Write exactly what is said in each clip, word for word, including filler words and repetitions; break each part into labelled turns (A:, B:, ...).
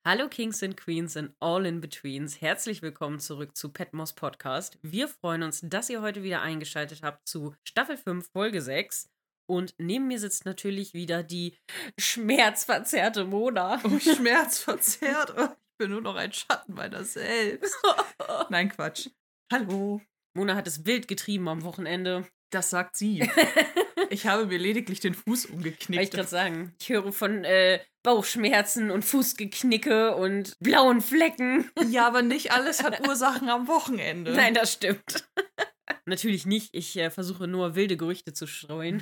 A: Hallo Kings and Queens and all in betweens. Herzlich willkommen zurück zu Petmos Podcast. Wir freuen uns, dass ihr heute wieder eingeschaltet habt zu Staffel fünf, Folge sechs. Und neben mir sitzt natürlich wieder die schmerzverzerrte Mona.
B: Oh, schmerzverzerrt. Oh, ich bin nur noch ein Schatten meiner selbst. Nein, Quatsch. Hallo.
A: Mona hat es wild getrieben am Wochenende.
B: Das sagt sie. Ich habe mir lediglich den Fuß umgeknickt.
A: Wollte ich gerade sagen. Ich höre von äh, Bauchschmerzen und Fußgeknicke und blauen Flecken.
B: Ja, aber nicht alles hat Ursachen am Wochenende.
A: Nein, das stimmt. Natürlich nicht. Ich äh, versuche nur wilde Gerüchte zu streuen.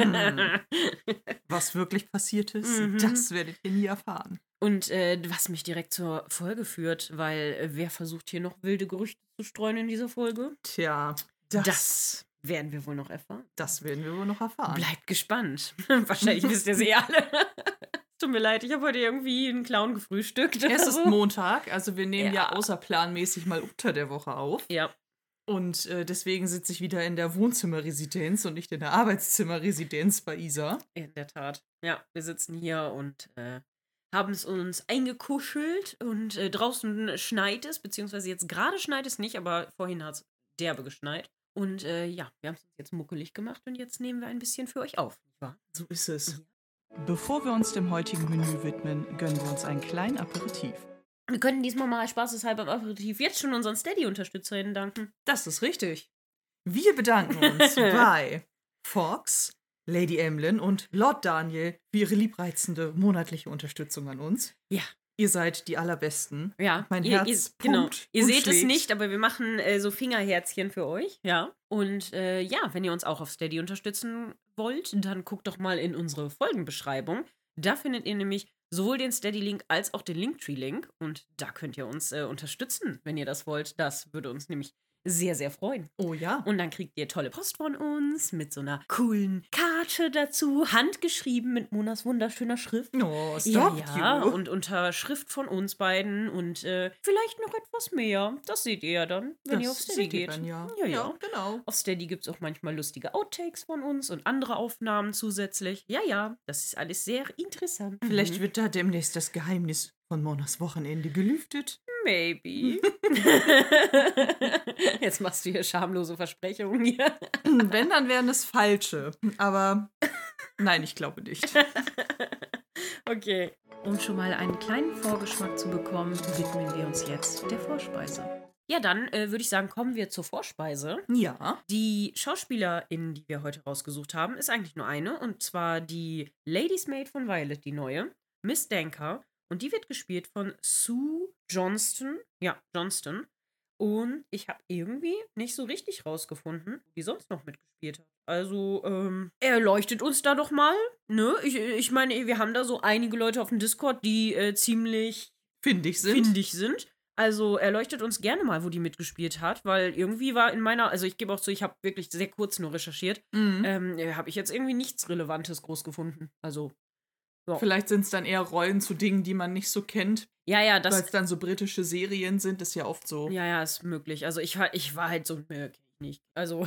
B: Was wirklich passiert ist,
A: Mhm.
B: das werdet ihr nie erfahren.
A: Und äh, was mich direkt zur Folge führt, weil äh, wer versucht hier noch wilde Gerüchte zu streuen in dieser Folge?
B: Tja, das,
A: Das
B: das,
A: werden wir wohl noch erfahren.
B: werden wir wohl noch erfahren.
A: Bleibt gespannt. Wahrscheinlich wisst ihr sie alle. Tut mir leid, ich habe heute irgendwie einen Clown gefrühstückt.
B: Es ist
A: so.
B: Montag, also wir nehmen ja.
A: Ja.
B: außerplanmäßig mal unter der Woche auf.
A: Ja,
B: Und äh, deswegen sitze ich wieder in der Wohnzimmerresidenz und nicht in der Arbeitszimmerresidenz bei Isa.
A: in der Tat. Ja, wir sitzen hier und äh, haben es uns eingekuschelt und äh, draußen schneit es, beziehungsweise jetzt gerade schneit es nicht, aber vorhin hat es derbe geschneit. Und äh, ja, wir haben es uns jetzt muckelig gemacht und jetzt nehmen wir ein bisschen für euch auf, nicht wahr?
B: So ist es.
A: Ja.
B: Bevor wir uns dem heutigen Menü widmen, gönnen wir uns einen kleinen Aperitif.
A: Wir können diesmal mal spaßeshalber im Aperitif jetzt schon unseren Steady-UnterstützerInnen danken.
B: Das ist richtig. Wir bedanken uns bei Fox, Lady Emlyn und Lord Daniel für ihre liebreizende monatliche Unterstützung an uns.
A: Ja.
B: Ihr seid die Allerbesten.
A: Ja,
B: Mein
A: ihr,
B: Herz
A: ihr, genau.
B: pumpt
A: Ihr
B: und
A: seht es
B: schlägt.
A: nicht, aber wir machen äh, so Fingerherzchen für euch. Ja. Und äh, ja, wenn ihr uns auch auf Steady unterstützen wollt, dann guckt doch mal in unsere Folgenbeschreibung. Da findet ihr nämlich sowohl den Steady-Link als auch den Linktree-Link. Und da könnt ihr uns äh, unterstützen, wenn ihr das wollt. Das würde uns nämlich sehr, sehr freuen.
B: Oh ja.
A: Und dann kriegt ihr tolle Post von uns mit so einer coolen Karte dazu, handgeschrieben mit Monas wunderschöner Schrift.
B: Oh,
A: Ja,
B: stop
A: ja,
B: you.
A: und unter Schrift von uns beiden und äh, vielleicht noch etwas mehr. Das seht ihr ja dann, wenn ihr auf
B: Das
A: Steady
B: seht ihr
A: geht.
B: dann, ja.
A: Ja, ja.
B: genau.
A: Auf Steady gibt es auch manchmal lustige Outtakes von uns und andere Aufnahmen zusätzlich. Ja, ja, das ist alles sehr interessant.
B: Vielleicht
A: Mhm.
B: wird da demnächst das Geheimnis von Monas Wochenende gelüftet.
A: Maybe. Jetzt machst du hier schamlose Versprechungen hier.
B: Wenn, dann wären es falsche. Aber nein, ich glaube nicht.
A: Okay. Um schon mal einen kleinen Vorgeschmack zu bekommen, widmen wir uns jetzt der Vorspeise. Ja, dann äh, würde ich sagen, kommen wir zur Vorspeise.
B: Ja.
A: Die Schauspielerin, die wir heute rausgesucht haben, ist eigentlich nur eine. Und zwar die Lady's Maid von Violet, die neue. Miss Danker. Und die wird gespielt von Sue Johnston. Ja, Johnston. Und ich habe irgendwie nicht so richtig rausgefunden, wie sonst noch mitgespielt hat. Also, ähm, erleuchtet uns da doch mal. Ne? Ich, ich meine, wir haben da so einige Leute auf dem Discord, die äh, ziemlich
B: Findig sind.
A: findig sind. Also erleuchtet uns gerne mal, wo die mitgespielt hat, weil irgendwie war in meiner, also ich gebe auch zu, ich habe wirklich sehr kurz nur recherchiert,
B: Mhm.
A: ähm, habe ich jetzt irgendwie nichts Relevantes groß gefunden. Also, ja.
B: Vielleicht sind es dann eher Rollen zu Dingen, die man nicht so kennt.
A: Ja, ja,
B: Weil
A: das,
B: es dann so britische Serien sind, ist ja oft so.
A: ja, ja, ist möglich. Also ich war, ich war halt so, ne, kenn ich nicht. Also,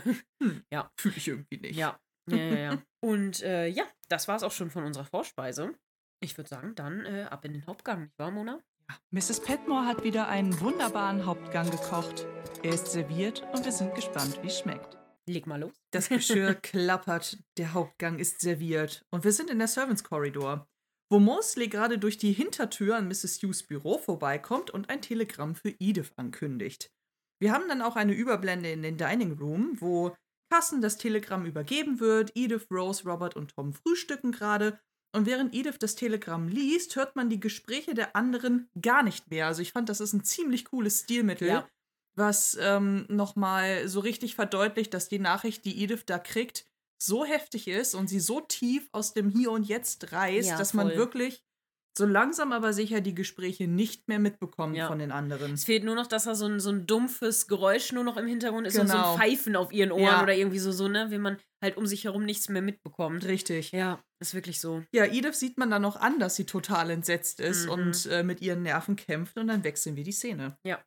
B: Fühle ich irgendwie nicht.
A: ja, ja, ja, ja. Und äh, ja, das war es auch schon von unserer Vorspeise. Ich würde sagen, dann äh, ab in den Hauptgang, nicht wahr, Mona?
B: Misses Petmore hat wieder einen wunderbaren Hauptgang gekocht. Er ist serviert und wir sind gespannt, wie es schmeckt.
A: Leg mal los.
B: Das Geschirr klappert, der Hauptgang ist serviert und wir sind in der Servants Corridor, wo Mosley gerade durch die Hintertür an Misses Hughes Büro vorbeikommt und ein Telegramm für Edith ankündigt. Wir haben dann auch eine Überblende in den Dining Room, wo Carson das Telegramm übergeben wird, Edith, Rose, Robert und Tom frühstücken gerade. Und während Edith das Telegramm liest, hört man die Gespräche der anderen gar nicht mehr. Also ich fand, das ist ein ziemlich cooles Stilmittel,
A: Ja.
B: was ähm, nochmal so richtig verdeutlicht, dass die Nachricht, die Edith da kriegt, so heftig ist und sie so tief aus dem Hier und Jetzt reißt,
A: Ja,
B: dass man
A: voll.
B: wirklich so langsam aber sicher die Gespräche nicht mehr mitbekommt
A: Ja.
B: von den anderen.
A: Es fehlt nur noch, dass da so ein, so ein dumpfes Geräusch nur noch im Hintergrund ist und so
B: Genau.
A: ein Pfeifen auf ihren Ohren
B: Ja.
A: oder irgendwie so, so, ne, wenn man halt um sich herum nichts mehr mitbekommt.
B: Richtig.
A: Ja, ist wirklich so.
B: Ja, Edith sieht man dann noch an, dass sie total entsetzt ist
A: Mhm.
B: und äh, mit ihren Nerven kämpft und dann wechseln wir die Szene.
A: Ja.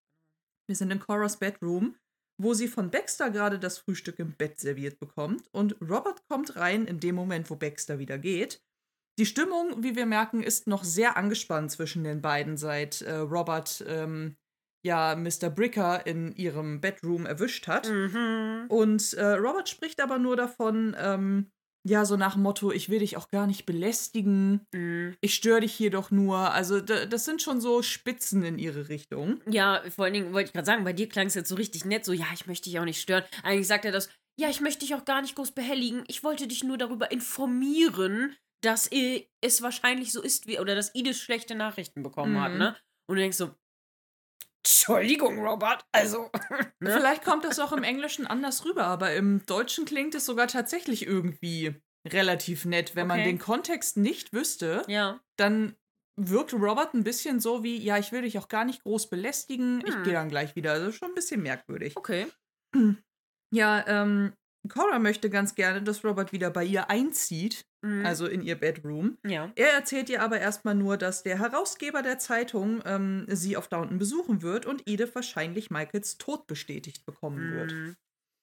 B: Wir sind in Coras Bedroom, wo sie von Baxter gerade das Frühstück im Bett serviert bekommt und Robert kommt rein in dem Moment, wo Baxter wieder geht. Die Stimmung, wie wir merken, ist noch sehr angespannt zwischen den beiden, seit äh, Robert ähm, ja Mister Bricker in ihrem Bedroom erwischt hat.
A: Mhm.
B: Und äh, Robert spricht aber nur davon, ähm, ja, so nach dem Motto, ich will dich auch gar nicht belästigen,
A: Mhm.
B: ich störe dich hier doch nur. Also d- das sind schon so Spitzen in ihre Richtung.
A: Ja, vor allen Dingen wollte ich gerade sagen, bei dir klang es jetzt so richtig nett, so, ja, ich möchte dich auch nicht stören. Eigentlich sagt er das, ja, ich möchte dich auch gar nicht groß behelligen. Ich wollte dich nur darüber informieren, dass äh, es wahrscheinlich so ist, wie, oder dass Edith schlechte Nachrichten bekommen hat,
B: Mhm.
A: ne? Und du denkst so, Entschuldigung, Robert, also, ne?
B: Vielleicht kommt das auch im Englischen anders rüber, aber im Deutschen klingt es sogar tatsächlich irgendwie relativ nett. Wenn man
A: Okay.
B: den Kontext nicht wüsste,
A: Ja.
B: dann wirkt Robert ein bisschen so wie, ja, ich will dich auch gar nicht groß belästigen, ich
A: Hm.
B: gehe dann gleich wieder. Also schon ein bisschen merkwürdig.
A: Okay.
B: Ja, ähm, Cora möchte ganz gerne, dass Robert wieder bei ihr einzieht,
A: Mhm.
B: also in ihr Bedroom.
A: Ja.
B: Er erzählt ihr aber erstmal nur, dass der Herausgeber der Zeitung ähm, sie auf Downton besuchen wird und Edith wahrscheinlich Michaels Tod bestätigt bekommen wird.
A: Mhm.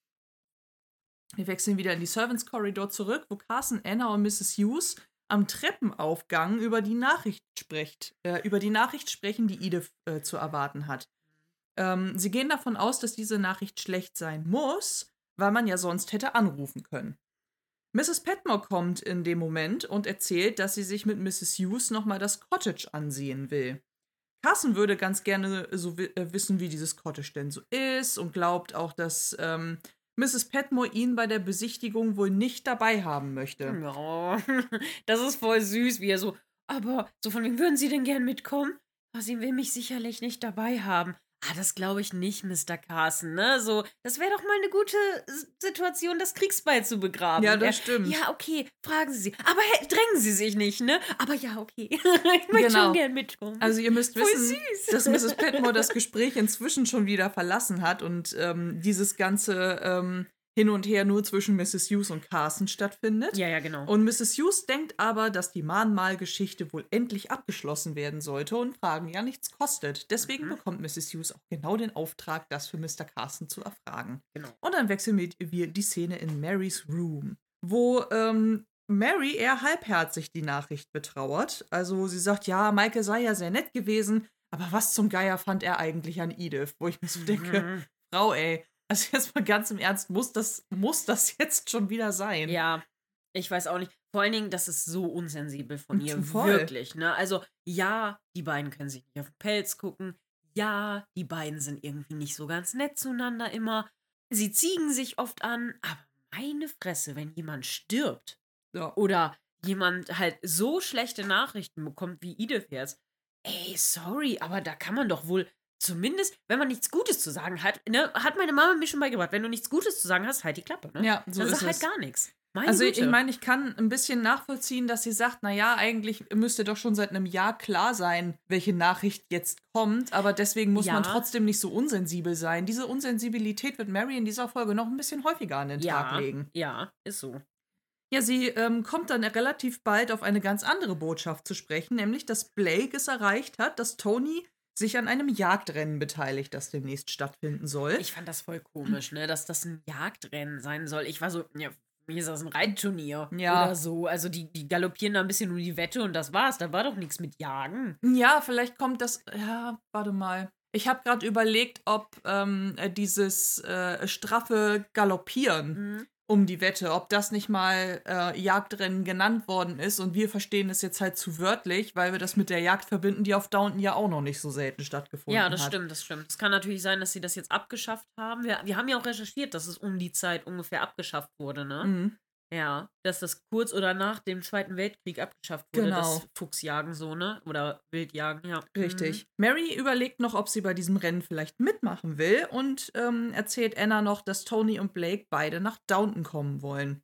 B: Wir wechseln wieder in die Servants Corridor zurück, wo Carson, Anna und Misses Hughes am Treppenaufgang über die Nachricht spricht, äh, über die Nachricht sprechen, die Edith äh, zu erwarten hat. Ähm, sie gehen davon aus, dass diese Nachricht schlecht sein muss, weil man ja sonst hätte anrufen können. Misses Petmore kommt in dem Moment und erzählt, dass sie sich mit Misses Hughes nochmal das Cottage ansehen will. Carson würde ganz gerne so wi- äh, wissen, wie dieses Cottage denn so ist und glaubt auch, dass ähm, Misses Petmore ihn bei der Besichtigung wohl nicht dabei haben möchte.
A: Ja, das ist voll süß, wie er so, aber so von wem würden Sie denn gern mitkommen? Ah, sie will mich sicherlich nicht dabei haben. Ah, das glaube ich nicht, Mister Carson, ne? So, das wäre doch mal eine gute S- Situation, das Kriegsbeil zu begraben.
B: Ja,
A: Und
B: das
A: er,
B: stimmt.
A: Ja, okay, fragen Sie sie. Aber hä, drängen Sie sich nicht, ne? Aber ja, okay. Ich möchte
B: Genau.
A: schon gern mitkommen.
B: Also ihr müsst
A: Voll
B: wissen,
A: süß.
B: dass Misses Petmore das Gespräch inzwischen schon wieder verlassen hat und ähm, dieses ganze ähm, Hin und Her nur zwischen Misses Hughes und Carson stattfindet.
A: Ja, ja, genau.
B: Und Misses Hughes denkt aber, dass die Mahnmalgeschichte wohl endlich abgeschlossen werden sollte und Fragen ja nichts kostet. Deswegen
A: Mhm.
B: bekommt Misses Hughes auch genau den Auftrag, das für Mister Carson zu erfragen.
A: Genau.
B: Und dann wechseln wir wir die Szene in Marys Room, wo ähm, Mary eher halbherzig die Nachricht betrauert. Also sie sagt, ja, Michael sei ja sehr nett gewesen, aber was zum Geier fand er eigentlich an Edith? Wo ich mir so denke,
A: Mhm.
B: Frau, ey, also jetzt mal ganz im Ernst, muss das, muss das jetzt schon wieder sein?
A: Ja, ich weiß auch nicht. Vor allen Dingen, das ist so unsensibel von ihr.
B: Voll.
A: Wirklich, ne? Also, ja, die beiden können sich nicht auf den Pelz gucken. Ja, die beiden sind irgendwie nicht so ganz nett zueinander immer. Sie ziegen sich oft an, aber meine Fresse, wenn jemand stirbt
B: Ja.
A: oder jemand halt so schlechte Nachrichten bekommt wie Edith jetzt, ey, sorry, aber da kann man doch wohl zumindest, wenn man nichts Gutes zu sagen hat, ne, hat meine Mama mir schon beigebracht, wenn du nichts Gutes zu sagen hast, halt die Klappe, ne?
B: Ja, so
A: Dann
B: ist
A: sag halt
B: es.
A: gar nichts. Meine
B: Also
A: Güte.
B: ich meine, ich kann ein bisschen nachvollziehen, dass sie sagt, naja, eigentlich müsste doch schon seit einem Jahr klar sein, welche Nachricht jetzt kommt, aber deswegen muss man
A: Ja.
B: trotzdem nicht so unsensibel sein. Diese Unsensibilität wird Mary in dieser Folge noch ein bisschen häufiger an den Tag
A: ja,
B: legen.
A: ja, ist so.
B: Ja, sie ähm, kommt dann relativ bald auf eine ganz andere Botschaft zu sprechen, nämlich, dass Blake es erreicht hat, dass Tony sich an einem Jagdrennen beteiligt, das demnächst stattfinden soll.
A: Ich fand das voll komisch, ne, dass das ein Jagdrennen sein soll. Ich war so, ja, für mich ist das ein Reitturnier
B: Ja.
A: oder so. Also die, die galoppieren da ein bisschen um die Wette und das war's. Da war doch nichts mit Jagen.
B: Ja, vielleicht kommt das. Ja, warte mal. Ich habe gerade überlegt, ob ähm, äh, dieses äh, straffe Galoppieren
A: Mhm.
B: um die Wette, ob das nicht mal äh, Jagdrennen genannt worden ist und wir verstehen es jetzt halt zu wörtlich, weil wir das mit der Jagd verbinden, die auf Downton ja auch noch nicht so selten stattgefunden
A: Ja, das
B: hat.
A: stimmt, das stimmt. Es kann natürlich sein, dass sie das jetzt abgeschafft haben. Wir, wir haben ja auch recherchiert, dass es um die Zeit ungefähr abgeschafft wurde, ne?
B: Mhm.
A: Ja, dass das kurz oder nach dem Zweiten Weltkrieg abgeschafft wurde,
B: Genau.
A: das Fuchsjagen so, ne? Oder Wildjagen, ja.
B: Richtig. Mary überlegt noch, ob sie bei diesem Rennen vielleicht mitmachen will und ähm, erzählt Anna noch, dass Tony und Blake beide nach Downton kommen wollen.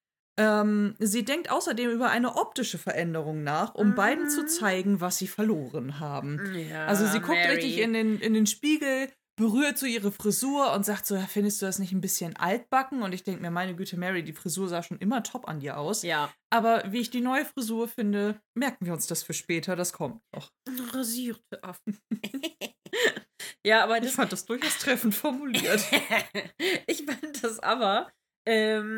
B: Ähm, sie denkt außerdem über eine optische Veränderung nach, um
A: Mhm.
B: beiden zu zeigen, was sie verloren haben.
A: Mhm. Ja,
B: Also sie guckt
A: Mary.
B: richtig in den, in den Spiegel, berührt so ihre Frisur und sagt so, ja, findest du das nicht ein bisschen altbacken? Und ich denke mir, meine Güte, Mary, die Frisur sah schon immer top an dir aus.
A: Ja.
B: Aber wie ich die neue Frisur finde, merken wir uns das für später, das kommt noch.
A: Rasierte Affen. Ja, aber
B: Ich
A: das,
B: fand das durchaus treffend formuliert.
A: ich fand das aber, ähm,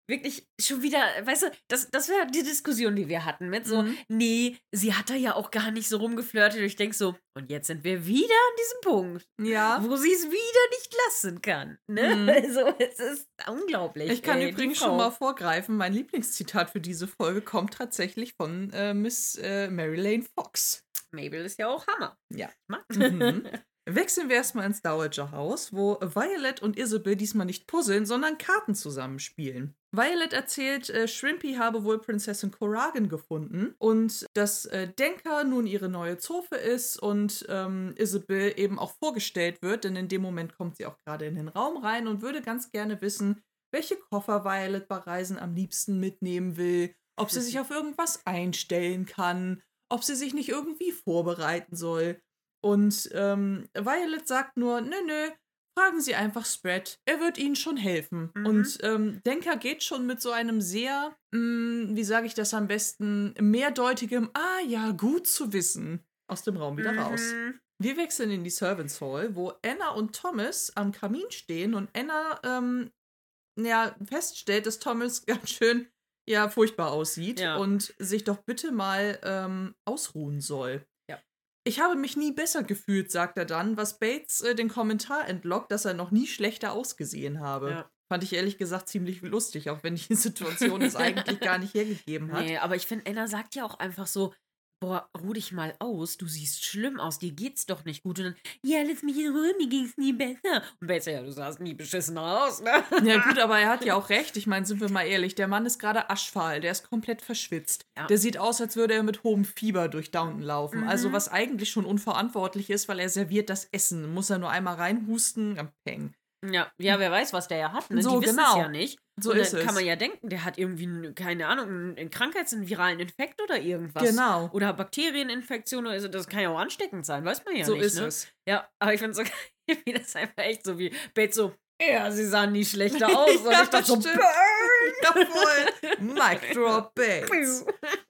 A: wirklich schon wieder, weißt du, das, das wäre die Diskussion, die wir hatten mit so,
B: Mhm.
A: nee, sie hat da ja auch gar nicht so rumgeflirtet. Und ich denke so, und jetzt sind wir wieder an diesem Punkt,
B: Ja.
A: wo sie es wieder nicht lassen kann. Ne?
B: Mhm.
A: Also, es ist unglaublich.
B: Ich kann
A: ey, die
B: übrigens
A: Frau.
B: schon mal vorgreifen, mein Lieblingszitat für diese Folge kommt tatsächlich von äh, Miss äh, Mary-Lane Fox.
A: Mabel ist ja auch Hammer.
B: Ja.
A: Ma-
B: Mhm. Wechseln wir erstmal ins Dowager-Haus, wo Violet und Isabel diesmal nicht puzzeln, sondern Karten zusammenspielen. Violet erzählt, äh, Shrimpy habe wohl Prinzessin Corrigan gefunden und dass äh, Denker nun ihre neue Zofe ist und ähm, Isabel eben auch vorgestellt wird, denn in dem Moment kommt sie auch gerade in den Raum rein und würde ganz gerne wissen, welche Koffer Violet bei Reisen am liebsten mitnehmen will, ob sie sich auf irgendwas einstellen kann, ob sie sich nicht irgendwie vorbereiten soll. Und ähm, Violet sagt nur, nö, nö, fragen Sie einfach Spread, er wird Ihnen schon helfen.
A: Mhm.
B: Und ähm, Denker geht schon mit so einem sehr, mh, wie sage ich das am besten, mehrdeutigem, ah ja, gut zu wissen, aus dem Raum wieder raus.
A: Mhm.
B: Wir wechseln in die Servants Hall, wo Anna und Thomas am Kamin stehen und Anna ähm, ja, feststellt, dass Thomas ganz schön ja, furchtbar aussieht
A: Ja.
B: und sich doch bitte mal ähm, ausruhen soll.
A: Ja.
B: Ich habe mich nie besser gefühlt, sagt er dann, was Bates äh, den Kommentar entlockt, dass er noch nie schlechter ausgesehen habe.
A: Ja.
B: Fand ich ehrlich gesagt ziemlich lustig, auch wenn die Situation es eigentlich gar nicht hergegeben hat.
A: Nee, aber ich finde, Anna sagt ja auch einfach so, boah, ruh dich mal aus, du siehst schlimm aus, dir geht's doch nicht gut. Und dann, ja, lass mich in Ruhe, mir ging's nie besser. Und Bates, ja, du sahst nie beschissener aus, ne?
B: Ja gut, aber er hat ja auch recht. Ich meine, sind wir mal ehrlich, der Mann ist gerade aschfahl, der ist komplett verschwitzt.
A: Ja.
B: Der sieht aus, als würde er mit hohem Fieber durch Downton laufen.
A: Mhm.
B: Also was eigentlich schon unverantwortlich ist, weil er serviert das Essen. Muss er nur einmal reinhusten, ja, peng.
A: Ja, ja, wer weiß, was der ja hat, ne?
B: So,
A: Die wissen
B: genau.
A: es ja nicht.
B: So
A: Und
B: ist
A: dann
B: es.
A: kann man ja denken, der hat irgendwie, einen, keine Ahnung, einen, einen Krankheits-, einen viralen Infekt oder irgendwas.
B: Genau.
A: Oder Bakterieninfektion oder so, das kann ja auch ansteckend sein, weiß man ja
B: So
A: nicht,
B: ist
A: ne?
B: es.
A: Ja, aber ich finde so geil, wie das einfach echt so wie Bates so, ja, sie sahen nie schlechter aus. Und
B: Ja,
A: ich dachte so,
B: stimmt.
A: burn!
B: Jawohl. Mic drop Bates.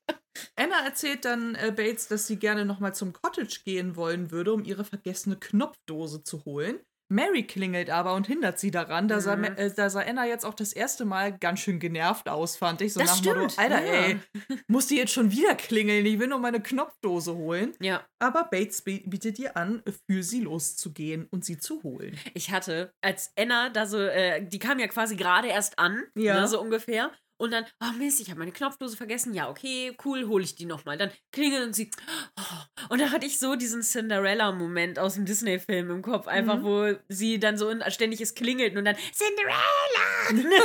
B: Anna erzählt dann äh, Bates, dass sie gerne nochmal zum Cottage gehen wollen würde, um ihre vergessene Knopfdose zu holen. Mary klingelt aber und hindert sie daran. Da, sah,
A: Mhm.
B: äh, da sah Anna jetzt auch das erste Mal ganz schön genervt aus, fand ich. So
A: Das
B: nach dem Motto,
A: stimmt,
B: Alter,
A: ja.
B: ey, muss die jetzt schon wieder klingeln? Ich will nur meine Knopfdose holen.
A: Ja,
B: Aber Bates b- bietet ihr an, für sie loszugehen und sie zu holen.
A: ich hatte, als Anna da so, äh, die kam ja quasi gerade erst an,
B: Ja.
A: ne, so ungefähr. Und dann, oh Mist, ich habe meine Knopfdose vergessen. Ja, okay, cool, hole ich die nochmal. Dann klingelt und sie, oh. Und da hatte ich so diesen Cinderella-Moment aus dem Disney-Film im Kopf, einfach,
B: Mhm.
A: wo sie dann so ständig es klingelt und dann, Cinderella!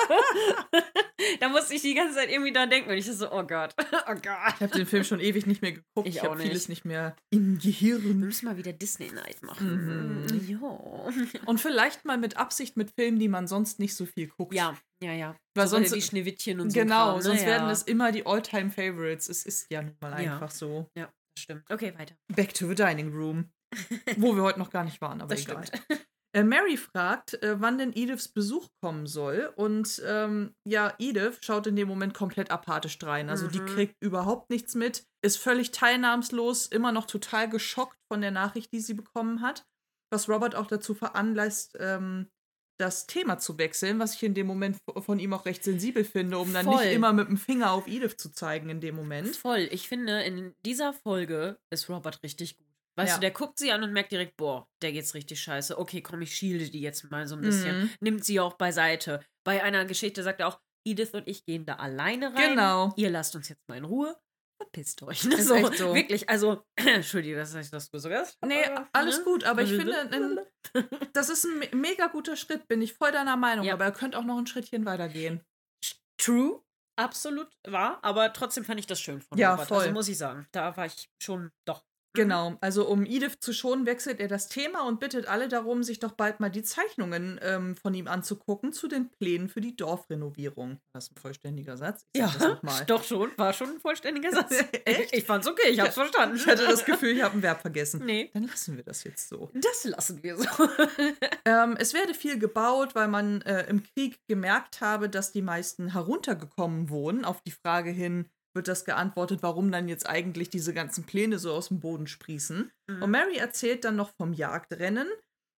A: so. Da musste ich die ganze Zeit irgendwie dran denken und ich dachte so, oh Gott, oh Gott.
B: Ich habe den Film schon ewig nicht mehr geguckt.
A: Ich
B: Ich,
A: auch
B: habe
A: nicht.
B: vieles nicht mehr im
A: Wir
B: Gehirn.
A: müssen mal wieder Disney-Night machen.
B: Mhm.
A: Ja.
B: Und vielleicht mal mit Absicht mit Filmen, die man sonst nicht so viel guckt.
A: Ja, ja, ja.
B: Weil
A: so
B: sonst-
A: wie Schneewittchen und so.
B: Genau,
A: Kram, ne?
B: sonst
A: ja.
B: werden es immer die All-Time-Favorites. Es ist ja nun mal
A: Ja.
B: einfach so.
A: Ja, das stimmt. Okay, weiter.
B: Back to the Dining Room. Wo wir heute noch gar nicht waren, aber
A: Das
B: egal.
A: stimmt.
B: Äh, Mary fragt, äh, wann denn Ediths Besuch kommen soll. Und ähm, ja, Edith schaut in dem Moment komplett apathisch rein. Also die
A: Mhm.
B: kriegt überhaupt nichts mit, ist völlig teilnahmslos, immer noch total geschockt von der Nachricht, die sie bekommen hat. Was Robert auch dazu veranlasst, ähm, das Thema zu wechseln, was ich in dem Moment v- von ihm auch recht sensibel finde, um dann
A: Voll.
B: nicht immer mit dem Finger auf Edith zu zeigen in dem Moment.
A: Voll. Ich finde, in dieser Folge ist Robert richtig gut. Weißt
B: Ja.
A: du, der guckt sie an und merkt direkt, boah, der geht's richtig scheiße. Okay, komm, ich shielde die jetzt mal so ein bisschen.
B: Mhm.
A: Nimmt sie auch beiseite. Bei einer Geschichte sagt er auch, Edith und ich gehen da alleine rein.
B: Genau.
A: Ihr lasst uns jetzt mal in Ruhe. Verpisst euch. Ne?
B: Ist
A: So,
B: echt so.
A: Wirklich, also, Entschuldige, dass ich das so ist.
B: Nee, alles
A: Ne?
B: gut, aber ich finde, ein, das ist ein me mega guter Schritt, bin ich voll deiner Meinung,
A: Ja.
B: aber er könnte auch noch ein Schrittchen weitergehen.
A: True, absolut wahr, aber trotzdem fand ich das schön von
B: Ja,
A: Robert.
B: voll.
A: Also muss ich sagen, da war ich schon doch.
B: Genau, also um Edith zu schonen, wechselt er das Thema und bittet alle darum, sich doch bald mal die Zeichnungen ähm, von ihm anzugucken zu den Plänen für die Dorfrenovierung. Das ist ein vollständiger Satz. Ich
A: Ja,
B: sag das noch mal.
A: doch schon, war schon ein vollständiger Satz.
B: Echt?
A: Ich, ich fand's okay, ich hab's verstanden.
B: Ich hatte das Gefühl, ich habe ein Verb vergessen.
A: Nee,
B: Dann lassen wir das jetzt so.
A: das lassen wir so.
B: Ähm, es werde viel gebaut, weil man äh, im Krieg gemerkt habe, dass die meisten heruntergekommen wohnen. Auf die Frage hin wird das geantwortet, warum dann jetzt eigentlich diese ganzen Pläne so aus dem Boden sprießen.
A: Mhm.
B: Und Mary erzählt dann noch vom Jagdrennen,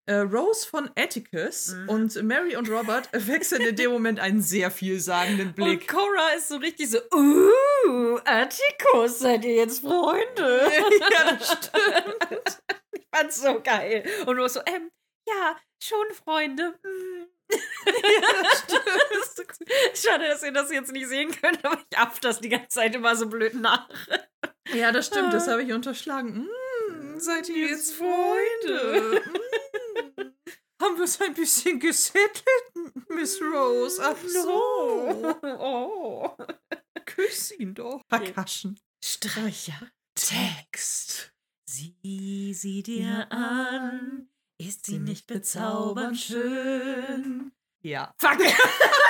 B: äh, Rose von Atticus
A: Mhm.
B: und Mary und Robert wechseln in dem Moment einen sehr vielsagenden Blick.
A: Und Cora ist so richtig so, uh, Atticus, seid ihr jetzt Freunde?
B: Ja, das stimmt.
A: Ich fand's so geil. Und du so, ähm, ja, schon Freunde. Mm.
B: Ja, das stimmt.
A: Schade, dass ihr das jetzt nicht sehen könnt, aber ich aff das die ganze Zeit immer so blöd nach.
B: Ja, das stimmt, das habe ich unterschlagen. Mm, seid ihr jetzt Freunde? Mm. Haben wir es ein bisschen gesettelt, Miss Rose? Ach so.
A: Oh.
B: Küss ihn doch. Verkaschen.
A: Streicher.
B: Text.
A: Sieh sie dir an, ist sie nicht bezaubernd schön?
B: Ja.
A: Fuck! Geil!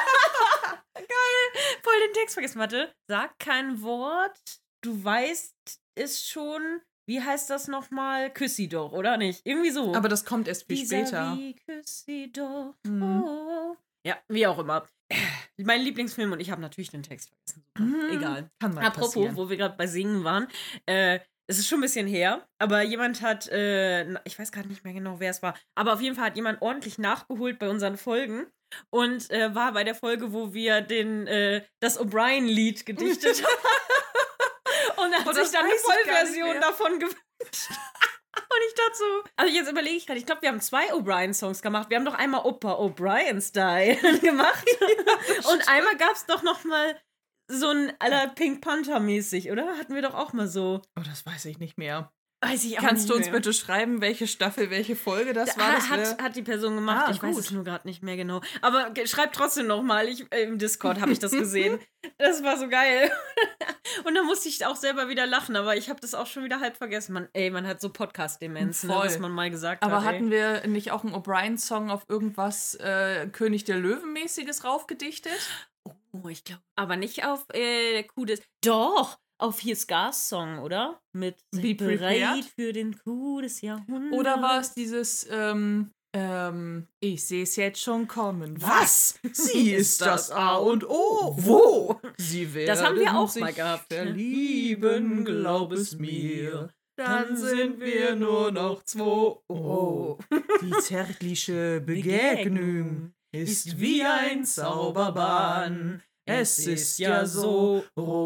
A: Voll den Text vergessen. Warte. Sag kein Wort. Du weißt es schon. Wie heißt das nochmal? Küss sie doch, oder nicht? Irgendwie so.
B: Aber das kommt erst viel später.
A: Vis-à-vis, küss sie doch.
B: Mhm.
A: Oh. Ja, wie auch immer. Mein Lieblingsfilm und ich habe natürlich den Text vergessen. Super.
B: Mhm.
A: Egal.
B: Kann mal
A: Apropos,
B: passieren.
A: wo wir gerade bei Singen waren, äh, es ist schon ein bisschen her, aber jemand hat, äh, ich weiß gerade nicht mehr genau, wer es war, aber auf jeden Fall hat jemand ordentlich nachgeholt bei unseren Folgen und äh, war bei der Folge, wo wir den, äh, das O'Brien-Lied gedichtet haben. Und er hat
B: Oh,
A: sich
B: das
A: dann eine
B: weiß ich gar nicht
A: Vollversion
B: mehr.
A: davon gewünscht. Und ich dachte so, also jetzt überlege ich gerade, ich glaube, wir haben zwei O'Brien-Songs gemacht. Wir haben doch einmal Opa O'Brien-Style gemacht. Und einmal gab es doch noch mal so ein aller Pink Panther-mäßig, oder? Hatten wir doch auch mal so.
B: Oh, das weiß ich nicht mehr.
A: Weiß ich auch
B: Kannst
A: nicht
B: du uns
A: mehr.
B: bitte schreiben, welche Staffel, welche Folge das
A: Da
B: war? Das
A: hat,
B: wär-
A: hat die Person gemacht.
B: Ah,
A: ich weiß
B: gut.
A: es nur gerade nicht mehr genau. Aber ge- schreibt trotzdem noch mal. Ich, äh, im Discord habe ich das gesehen. Das war so geil. Und da musste ich auch selber wieder lachen. Aber ich habe das auch schon wieder halb vergessen. Man, ey, man hat so Podcast-Demenz, ne,
B: Voll.
A: was man mal gesagt
B: Aber
A: hat. ey.
B: hatten wir nicht auch einen O'Brien-Song auf irgendwas äh, König der Löwen-mäßiges raufgedichtet?
A: Oh, ich glaube. Aber nicht auf äh, der Kuh des. Doch! Auf hier Scars Song, oder? Mit
B: Be
A: bereit
B: prepared?
A: für den Coup des Jahrhunderts.
B: Oder war es dieses, ähm, ähm, ich sehe es jetzt schon kommen.
A: Was?
B: Sie ist das A und O.
A: Wo?
B: Sie werden
A: Das haben wir auch
B: sich
A: mal gehabt.
B: verlieben, glaub es mir. Dann sind wir nur noch zwei. Oh, die zärtliche Begegnung ist wie ein Zauberbann. Es ist ja so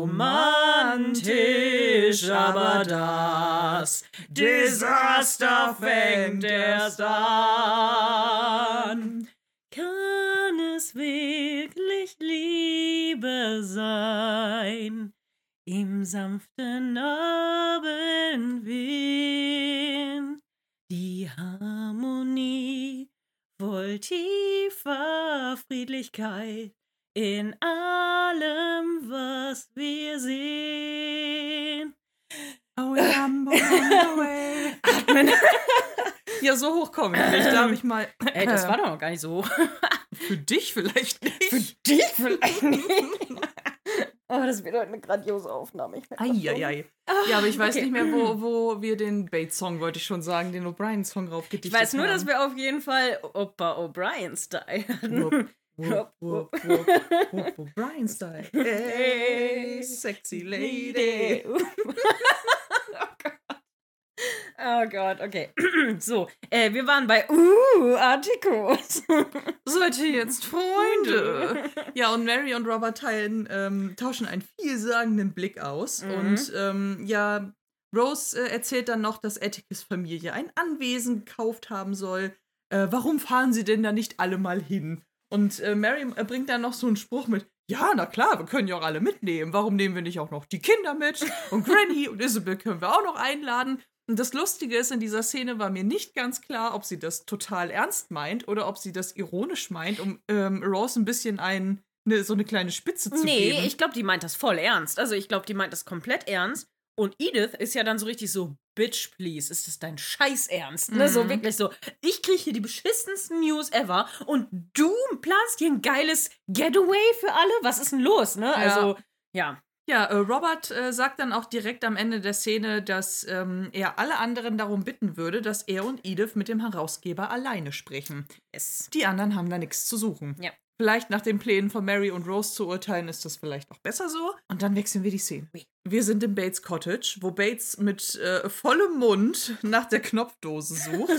B: romantisch, aber das Desaster fängt erst an.
A: Kann es wirklich Liebe sein? Im sanften Abendwind, die Harmonie voll tiefer Friedlichkeit in allem, was wir sehen.
B: Oh, Lambo, Lambo,
A: Atmen.
B: Ja, so hoch komme ich nicht. Darf ich mal.
A: Ey, das war doch noch gar nicht so.
B: Für dich vielleicht nicht.
A: Für dich vielleicht nicht. Oh, das wird heute eine grandiose Aufnahme. Ich werd grad
B: Eieiei. Ja, aber ich weiß
A: Okay.
B: nicht mehr, wo, wo wir den Bates-Song, wollte ich schon sagen, den O'Brien-Song raufgedichtet
A: Ich weiß nur,
B: haben.
A: dass wir auf jeden Fall Opa O'Brien-Style hatten.
B: Wupp, wupp, wupp, wupp, wupp, O'Brien-Style. Hey, sexy lady.
A: oh Gott. Oh Gott, okay. So, äh, wir waren bei Uh, Articos.
B: Seid ihr jetzt Freunde? Ja, und Mary und Robert teilen, ähm, tauschen einen vielsagenden Blick aus.
A: Mhm.
B: Und ähm, ja, Rose äh, erzählt dann noch, dass Atticus Familie ein Anwesen gekauft haben soll. Äh, warum fahren sie denn da nicht alle mal hin? Und äh, Mary äh, bringt dann noch so einen Spruch mit, ja, na klar, wir können ja auch alle mitnehmen. Warum nehmen wir nicht auch noch die Kinder mit? Und Granny und Isabel können wir auch noch einladen. Und das Lustige ist, in dieser Szene war mir nicht ganz klar, ob sie das total ernst meint oder ob sie das ironisch meint, um ähm, Rose ein bisschen ein, ne, so eine kleine Spitze zu
A: Nee,
B: geben.
A: ich glaube, die meint das voll ernst. Also ich glaube, die meint das komplett ernst. Und Edith ist ja dann so richtig so, Bitch, please, ist das dein Scheiß Ernst? Ne? So
B: Mhm.
A: wirklich so, ich kriege hier die beschissensten News ever und du planst hier ein geiles Getaway für alle? Was ist denn los, ne? Also, ja.
B: Ja, äh, Robert äh, sagt dann auch direkt am Ende der Szene, dass ähm, er alle anderen darum bitten würde, dass er und Edith mit dem Herausgeber alleine sprechen.
A: Yes.
B: Die anderen haben da nichts zu suchen.
A: Ja.
B: Vielleicht nach den Plänen von Mary und Rose zu urteilen, ist das vielleicht auch besser so. Und dann wechseln wir die Szene.
A: Oui.
B: Wir sind im Bates Cottage, wo Bates mit äh, vollem Mund nach der Knopfdose sucht.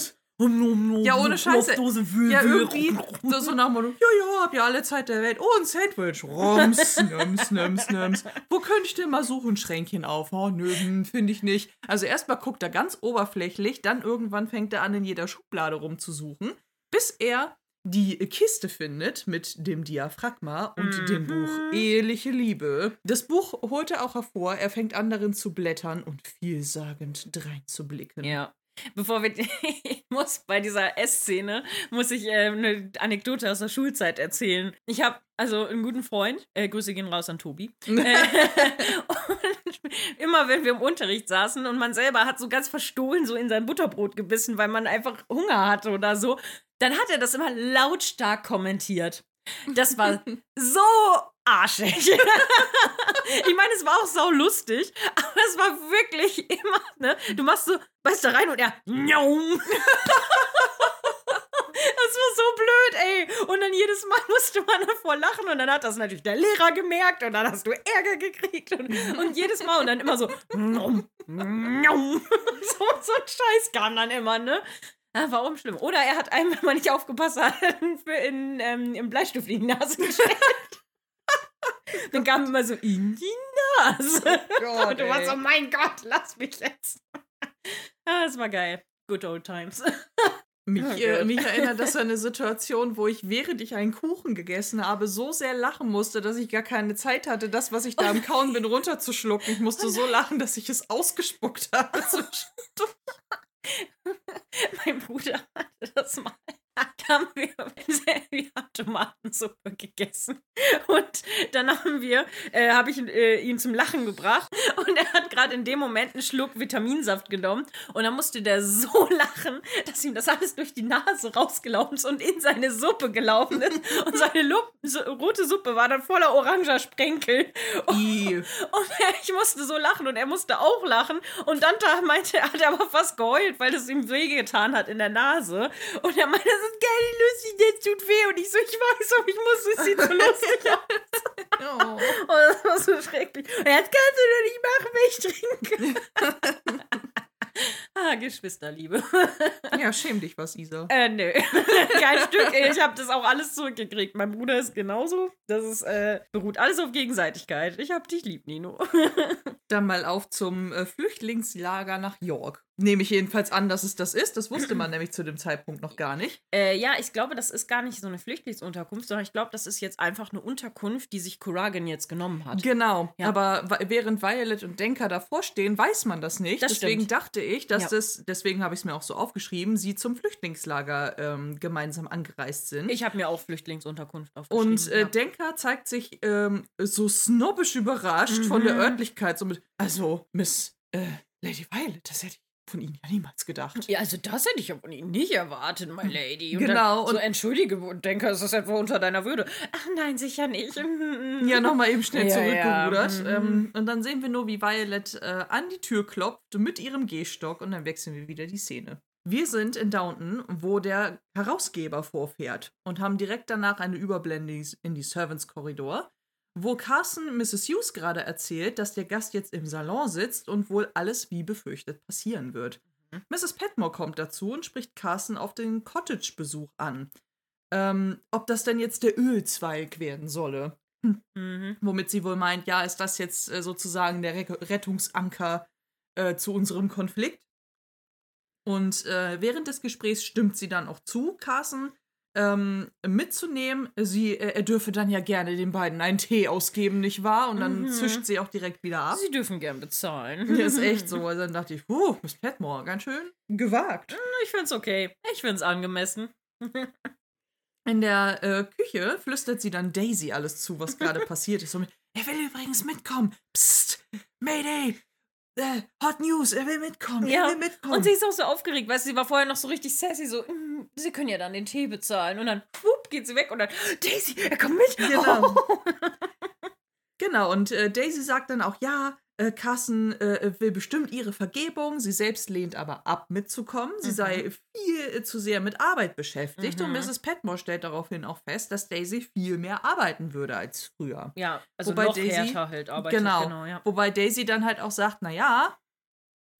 B: Ja, ohne Scheiße. Ja, irgendwie so, so nach dem Motto, ja, ja, hab ja alle Zeit der Welt. Oh, ein Sandwich. Rums, nums, nums, nums. Wo könnte ich denn mal suchen? Schränkchen auf. Oh, nö, hm, finde ich nicht. Also erstmal guckt er ganz oberflächlich, dann irgendwann fängt er an, in jeder Schublade rumzusuchen, bis er die Kiste findet mit dem Diaphragma und
A: Mhm.
B: dem Buch Eheliche Liebe. Das Buch holt er auch hervor, er fängt an darin zu blättern und vielsagend dreinzublicken.
A: Ja. Bevor wir, ich muss bei dieser Essszene, muss ich äh, eine Anekdote aus der Schulzeit erzählen. Ich habe also einen guten Freund, äh, Grüße gehen raus an Tobi. äh, und immer wenn wir im Unterricht saßen und man selber hat so ganz verstohlen so in sein Butterbrot gebissen, weil man einfach Hunger hatte oder so, dann hat er das immer lautstark kommentiert. Das war so arschig. Ich meine, es war auch sau lustig, aber es war wirklich immer, ne? Du machst so, beißt da rein und er, Njaum. Das war so blöd, ey. Und dann jedes Mal musste man davor lachen und dann hat das natürlich der Lehrer gemerkt und dann hast du Ärger gekriegt und, und jedes Mal und dann immer so, Njaum, Njaum. So, so ein Scheiß kam dann immer, ne? Ah, war auch schlimm. Oder er hat einem, wenn man nicht aufgepasst hat, für in, ähm, im Bleistift in die Nase gesteckt. Dann kam immer so in die Nase.
B: Oh Gott,
A: und du warst
B: ey.
A: so, mein Gott, lass mich jetzt. Ah, das war geil. Good old times.
B: Mich,
A: Oh
B: äh,
A: Gott.
B: mich erinnert das an eine Situation, wo ich, während ich einen Kuchen gegessen habe, so sehr lachen musste, dass ich gar keine Zeit hatte, das, was ich da am Kauen bin, runterzuschlucken. Ich musste so lachen, dass ich es ausgespuckt habe.
A: Mein Bruder hatte das mal. Da haben wir, wir haben Tomatensuppe gegessen. Und dann haben wir, äh, habe ich äh, ihn zum Lachen gebracht. Und er hat gerade in dem Moment einen Schluck Vitaminsaft genommen. Und dann musste der so lachen, dass ihm das alles durch die Nase rausgelaufen ist und in seine Suppe gelaufen ist. Und seine Lup so, rote Suppe war dann voller oranger Sprenkel. Und,
B: I.
A: und ich musste so lachen und er musste auch lachen. Und dann da meinte er, hat er aber fast geheult, weil das ihm wehgetan hat in der Nase. Und er meinte, das ist gar nicht lustig, das tut weh. Und ich so, ich weiß, aber ich muss, es sieht so lustig aus.
B: Oh.
A: Und das war so schrecklich. Und jetzt kannst du doch nicht machen, wenn ich trinke. Ah, Geschwisterliebe.
B: Ja, schäm dich was, Isa.
A: Äh, nö. Kein Stück. Ich habe das auch alles zurückgekriegt. Mein Bruder ist genauso. Das ist, äh, beruht alles auf Gegenseitigkeit. Ich hab dich lieb, Nino.
B: Dann mal auf zum äh, Flüchtlingslager nach York. Nehme ich jedenfalls an, dass es das ist. Das wusste man nämlich zu dem Zeitpunkt noch gar nicht.
A: Äh, ja, ich glaube, das ist gar nicht so eine Flüchtlingsunterkunft, sondern ich glaube, das ist jetzt einfach eine Unterkunft, die sich Kuragin jetzt genommen hat.
B: Genau,
A: Ja.
B: aber wa- während Violet und Denker davor stehen, weiß man das nicht.
A: Das
B: deswegen
A: stimmt.
B: dachte ich, dass
A: Ja.
B: das, deswegen habe ich es mir auch so aufgeschrieben, sie zum Flüchtlingslager ähm, gemeinsam angereist sind.
A: Ich habe mir auch Flüchtlingsunterkunft aufgeschrieben.
B: und äh,
A: ja.
B: Denker zeigt sich ähm, so snobbisch überrascht von der
A: Mhm.
B: Örtlichkeit. So mit, also, Miss äh, Lady Violet, das hätte ich von Ihnen ja niemals gedacht.
A: Ja, also das hätte ich ja von Ihnen nicht erwartet, my lady. Und
B: Genau,
A: Dann, so,
B: und-
A: entschuldige, und denke, es ist etwa unter deiner Würde. Ach nein, sicher nicht.
B: Ja, nochmal eben schnell
A: Ja, ja.
B: zurückgerudert.
A: Mhm.
B: Ähm, und dann sehen wir nur, wie Violet äh, an die Tür klopft mit ihrem Gehstock und dann wechseln wir wieder die Szene. Wir sind in Downton, wo der Herausgeber vorfährt und haben direkt danach eine Überblende in die Servants-Korridor, wo Carson Misses Hughes gerade erzählt, dass der Gast jetzt im Salon sitzt und wohl alles wie befürchtet passieren wird.
A: Mhm.
B: Misses Petmore kommt dazu und spricht Carson auf den Cottage-Besuch an. Ähm, ob das denn jetzt der Ölzweig werden solle.
A: Mhm.
B: Womit sie wohl meint, ja, ist das jetzt äh, sozusagen der Re Rettungsanker äh, zu unserem Konflikt? Und äh, während des Gesprächs stimmt sie dann auch zu, Carson ähm, mitzunehmen. Sie, äh, er dürfe dann ja gerne den beiden einen Tee ausgeben, nicht wahr? Und dann
A: Mhm.
B: zischt sie auch direkt wieder ab.
A: Sie dürfen gern bezahlen.
B: Ja, ist echt so. Also dann dachte ich, puh, Miss Petmore, ganz schön gewagt.
A: Ich find's okay. Ich find's angemessen.
B: In der äh, Küche flüstert sie dann Daisy alles zu, was gerade passiert ist. So mit, er will übrigens mitkommen. Psst, Mayday, äh, Hot News, er will mitkommen,
A: Ja,
B: er will mitkommen.
A: Und sie ist auch so aufgeregt, weißt du, sie war vorher noch so richtig sassy, so, "Mm, sie können ja dann den Tee bezahlen. Und dann, wupp, geht sie weg und dann, Daisy, er kommt mit.
B: Genau.
A: Oh.
B: Genau, und äh, Daisy sagt dann auch, ja, äh, Carson äh, will bestimmt ihre Vergebung, sie selbst lehnt aber ab, mitzukommen. Sie
A: Mhm.
B: sei viel äh, zu sehr mit Arbeit beschäftigt
A: Mhm.
B: und Misses Petmore stellt daraufhin auch fest, dass Daisy viel mehr arbeiten würde als früher.
A: Ja, also
B: Wobei
A: noch
B: Daisy-
A: härter halt arbeitet.
B: Genau.
A: genau ja.
B: Wobei Daisy dann halt auch sagt, na ja,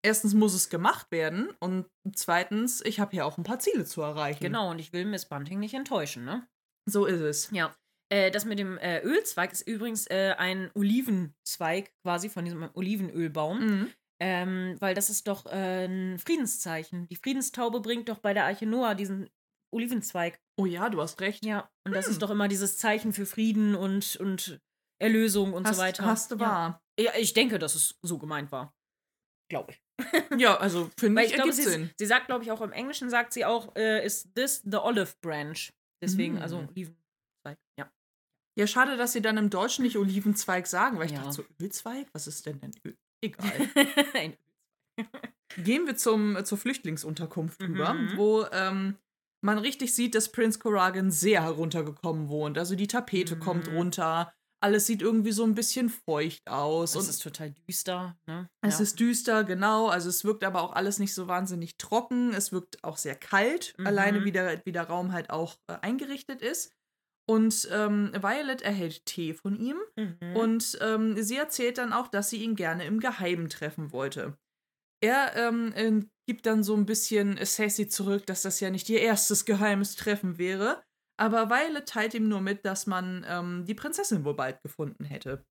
B: erstens muss es gemacht werden und zweitens, ich habe hier auch ein paar Ziele zu erreichen.
A: Genau, und ich will Miss Bunting nicht enttäuschen, ne?
B: So ist es.
A: Ja. Äh, das mit dem äh, Ölzweig ist übrigens äh, ein Olivenzweig quasi von diesem Olivenölbaum.
B: Mhm.
A: Ähm, weil das ist doch äh, ein Friedenszeichen. Die Friedenstaube bringt doch bei der Arche Noah diesen Olivenzweig.
B: Oh ja, du hast recht.
A: Ja, und das
B: Hm.
A: ist doch immer dieses Zeichen für Frieden und, und Erlösung und
B: Hast,
A: so weiter.
B: hast du
A: ja.
B: wahr.
A: Ja, ich denke, dass es so gemeint war. Glaube ich.
B: Ja, also finde
A: Weil
B: ich,
A: ich glaube,
B: ergibt
A: sie,
B: Sinn.
A: sie sagt, glaube ich, auch im Englischen sagt sie auch, äh, ist this the olive branch? Deswegen,
B: Mm.
A: also Olivenzweig, ja.
B: Ja, schade, dass sie dann im Deutschen nicht Olivenzweig sagen, weil ich
A: Ja.
B: dachte so, Ölzweig? Was ist denn denn Öl? Egal.
A: Ein-
B: Gehen wir zum, äh, zur Flüchtlingsunterkunft
A: Mhm.
B: rüber, wo ähm, man richtig sieht, dass Prinz Corrigan sehr heruntergekommen wohnt. Also die Tapete
A: Mhm.
B: kommt runter, alles sieht irgendwie so ein bisschen feucht aus.
A: Es
B: und
A: ist total düster, ne?
B: es
A: ja.
B: ist düster, genau. Also es wirkt aber auch alles nicht so wahnsinnig trocken. Es wirkt auch sehr kalt,
A: Mhm.
B: alleine wie der, wie der Raum halt auch äh, eingerichtet ist. Und ähm, Violet erhält Tee von ihm.
A: Mhm.
B: Und ähm, sie erzählt dann auch, dass sie ihn gerne im Geheimen treffen wollte. Er ähm, äh, gibt dann so ein bisschen sassy zurück, dass das ja nicht ihr erstes geheimes Treffen wäre. Aber Violet teilt ihm nur mit, dass man ähm, die Prinzessin wohl bald gefunden hätte.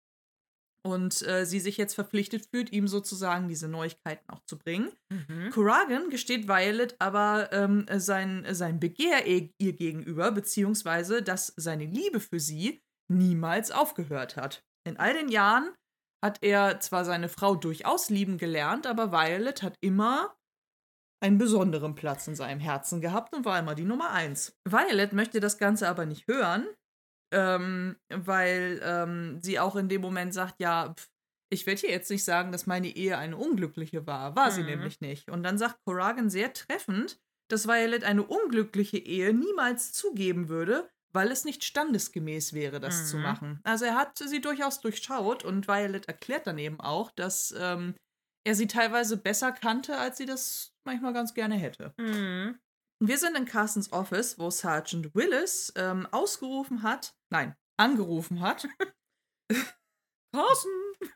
B: Und äh, sie sich jetzt verpflichtet fühlt, ihm sozusagen diese Neuigkeiten auch zu bringen.
A: Mhm.
B: Corrigan gesteht Violet aber ähm, sein, sein Begehr ihr ihr gegenüber, beziehungsweise, dass seine Liebe für sie niemals aufgehört hat. In all den Jahren hat er zwar seine Frau durchaus lieben gelernt, aber Violet hat immer einen besonderen Platz in seinem Herzen gehabt und war immer die Nummer eins. Violet möchte das Ganze aber nicht hören, ähm, weil ähm, sie auch in dem Moment sagt, ja, pf, ich werde hier jetzt nicht sagen, dass meine Ehe eine unglückliche war. War sie
A: Mhm.
B: nämlich nicht. Und dann sagt Corrigan sehr treffend, dass Violet eine unglückliche Ehe niemals zugeben würde, weil es nicht standesgemäß wäre, das
A: Mhm.
B: zu machen. Also er hat sie durchaus durchschaut und Violet erklärt dann eben auch, dass ähm, er sie teilweise besser kannte, als sie das manchmal ganz gerne hätte.
A: Mhm.
B: Wir sind in Carstens Office, wo Sergeant Willis ähm, ausgerufen hat, nein, angerufen hat.
A: Carsten!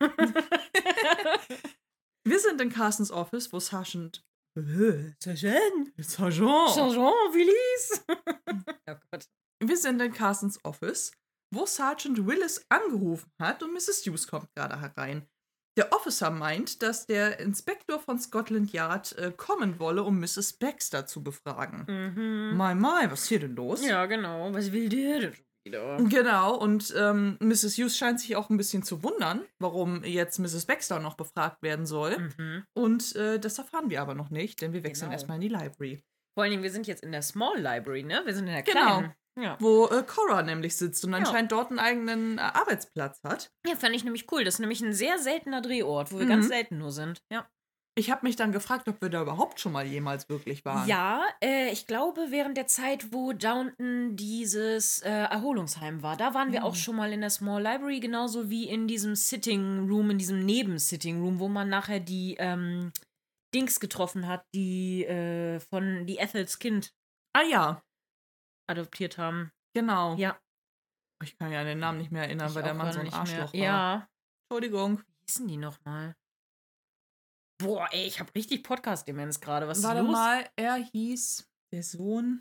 B: Wir sind in Carstens Office, wo Sergeant
A: Sergeant!
B: Sergeant.
A: Sergeant Willis! Oh Gott.
B: Wir sind in Carstens Office, wo Sergeant Willis angerufen hat und Misses Hughes kommt gerade herein. Der Officer meint, dass der Inspektor von Scotland Yard äh, kommen wolle, um Misses Baxter zu befragen.
A: Mhm.
B: Mai, mai, was ist hier denn los?
A: Ja, genau. Was will der denn schon wieder?
B: Genau, und ähm, Misses Hughes scheint sich auch ein bisschen zu wundern, warum jetzt Misses Baxter noch befragt werden soll.
A: Mhm.
B: Und äh, das erfahren wir aber noch nicht, denn wir wechseln
A: Genau.
B: erstmal in die Library.
A: Vor allen Dingen, wir sind jetzt in der Small Library, ne? Wir sind in der
B: Genau.
A: kleinen. Ja.
B: Wo äh, Cora nämlich sitzt und
A: Ja.
B: anscheinend dort einen eigenen äh, Arbeitsplatz hat.
A: ja, fand ich nämlich cool. Das ist nämlich ein sehr seltener Drehort, wo wir
B: Mhm.
A: ganz selten nur sind. Ja.
B: Ich habe mich dann gefragt, ob wir da überhaupt schon mal jemals wirklich waren.
A: Ja, äh, ich glaube, während der Zeit, wo Downton dieses äh, Erholungsheim war, da waren wir
B: Mhm.
A: auch schon mal in der Small Library, genauso wie in diesem Sitting Room, in diesem Neben-Sitting Room, wo man nachher die ähm, Dings getroffen hat, die äh, von die Ethels Kind
B: Ah ja,
A: adoptiert haben.
B: genau.
A: Ja.
B: Ich kann mich an den Namen nicht mehr erinnern,
A: Ich
B: weil der
A: auch
B: Mann
A: gerade
B: so ein
A: nicht mehr.
B: Arschloch war.
A: Ja.
B: Entschuldigung.
A: Wie hießen die nochmal? Boah, ey, ich habe richtig Podcast-Demenz gerade. Was ist
B: Warte
A: los?
B: mal, er hieß der Sohn.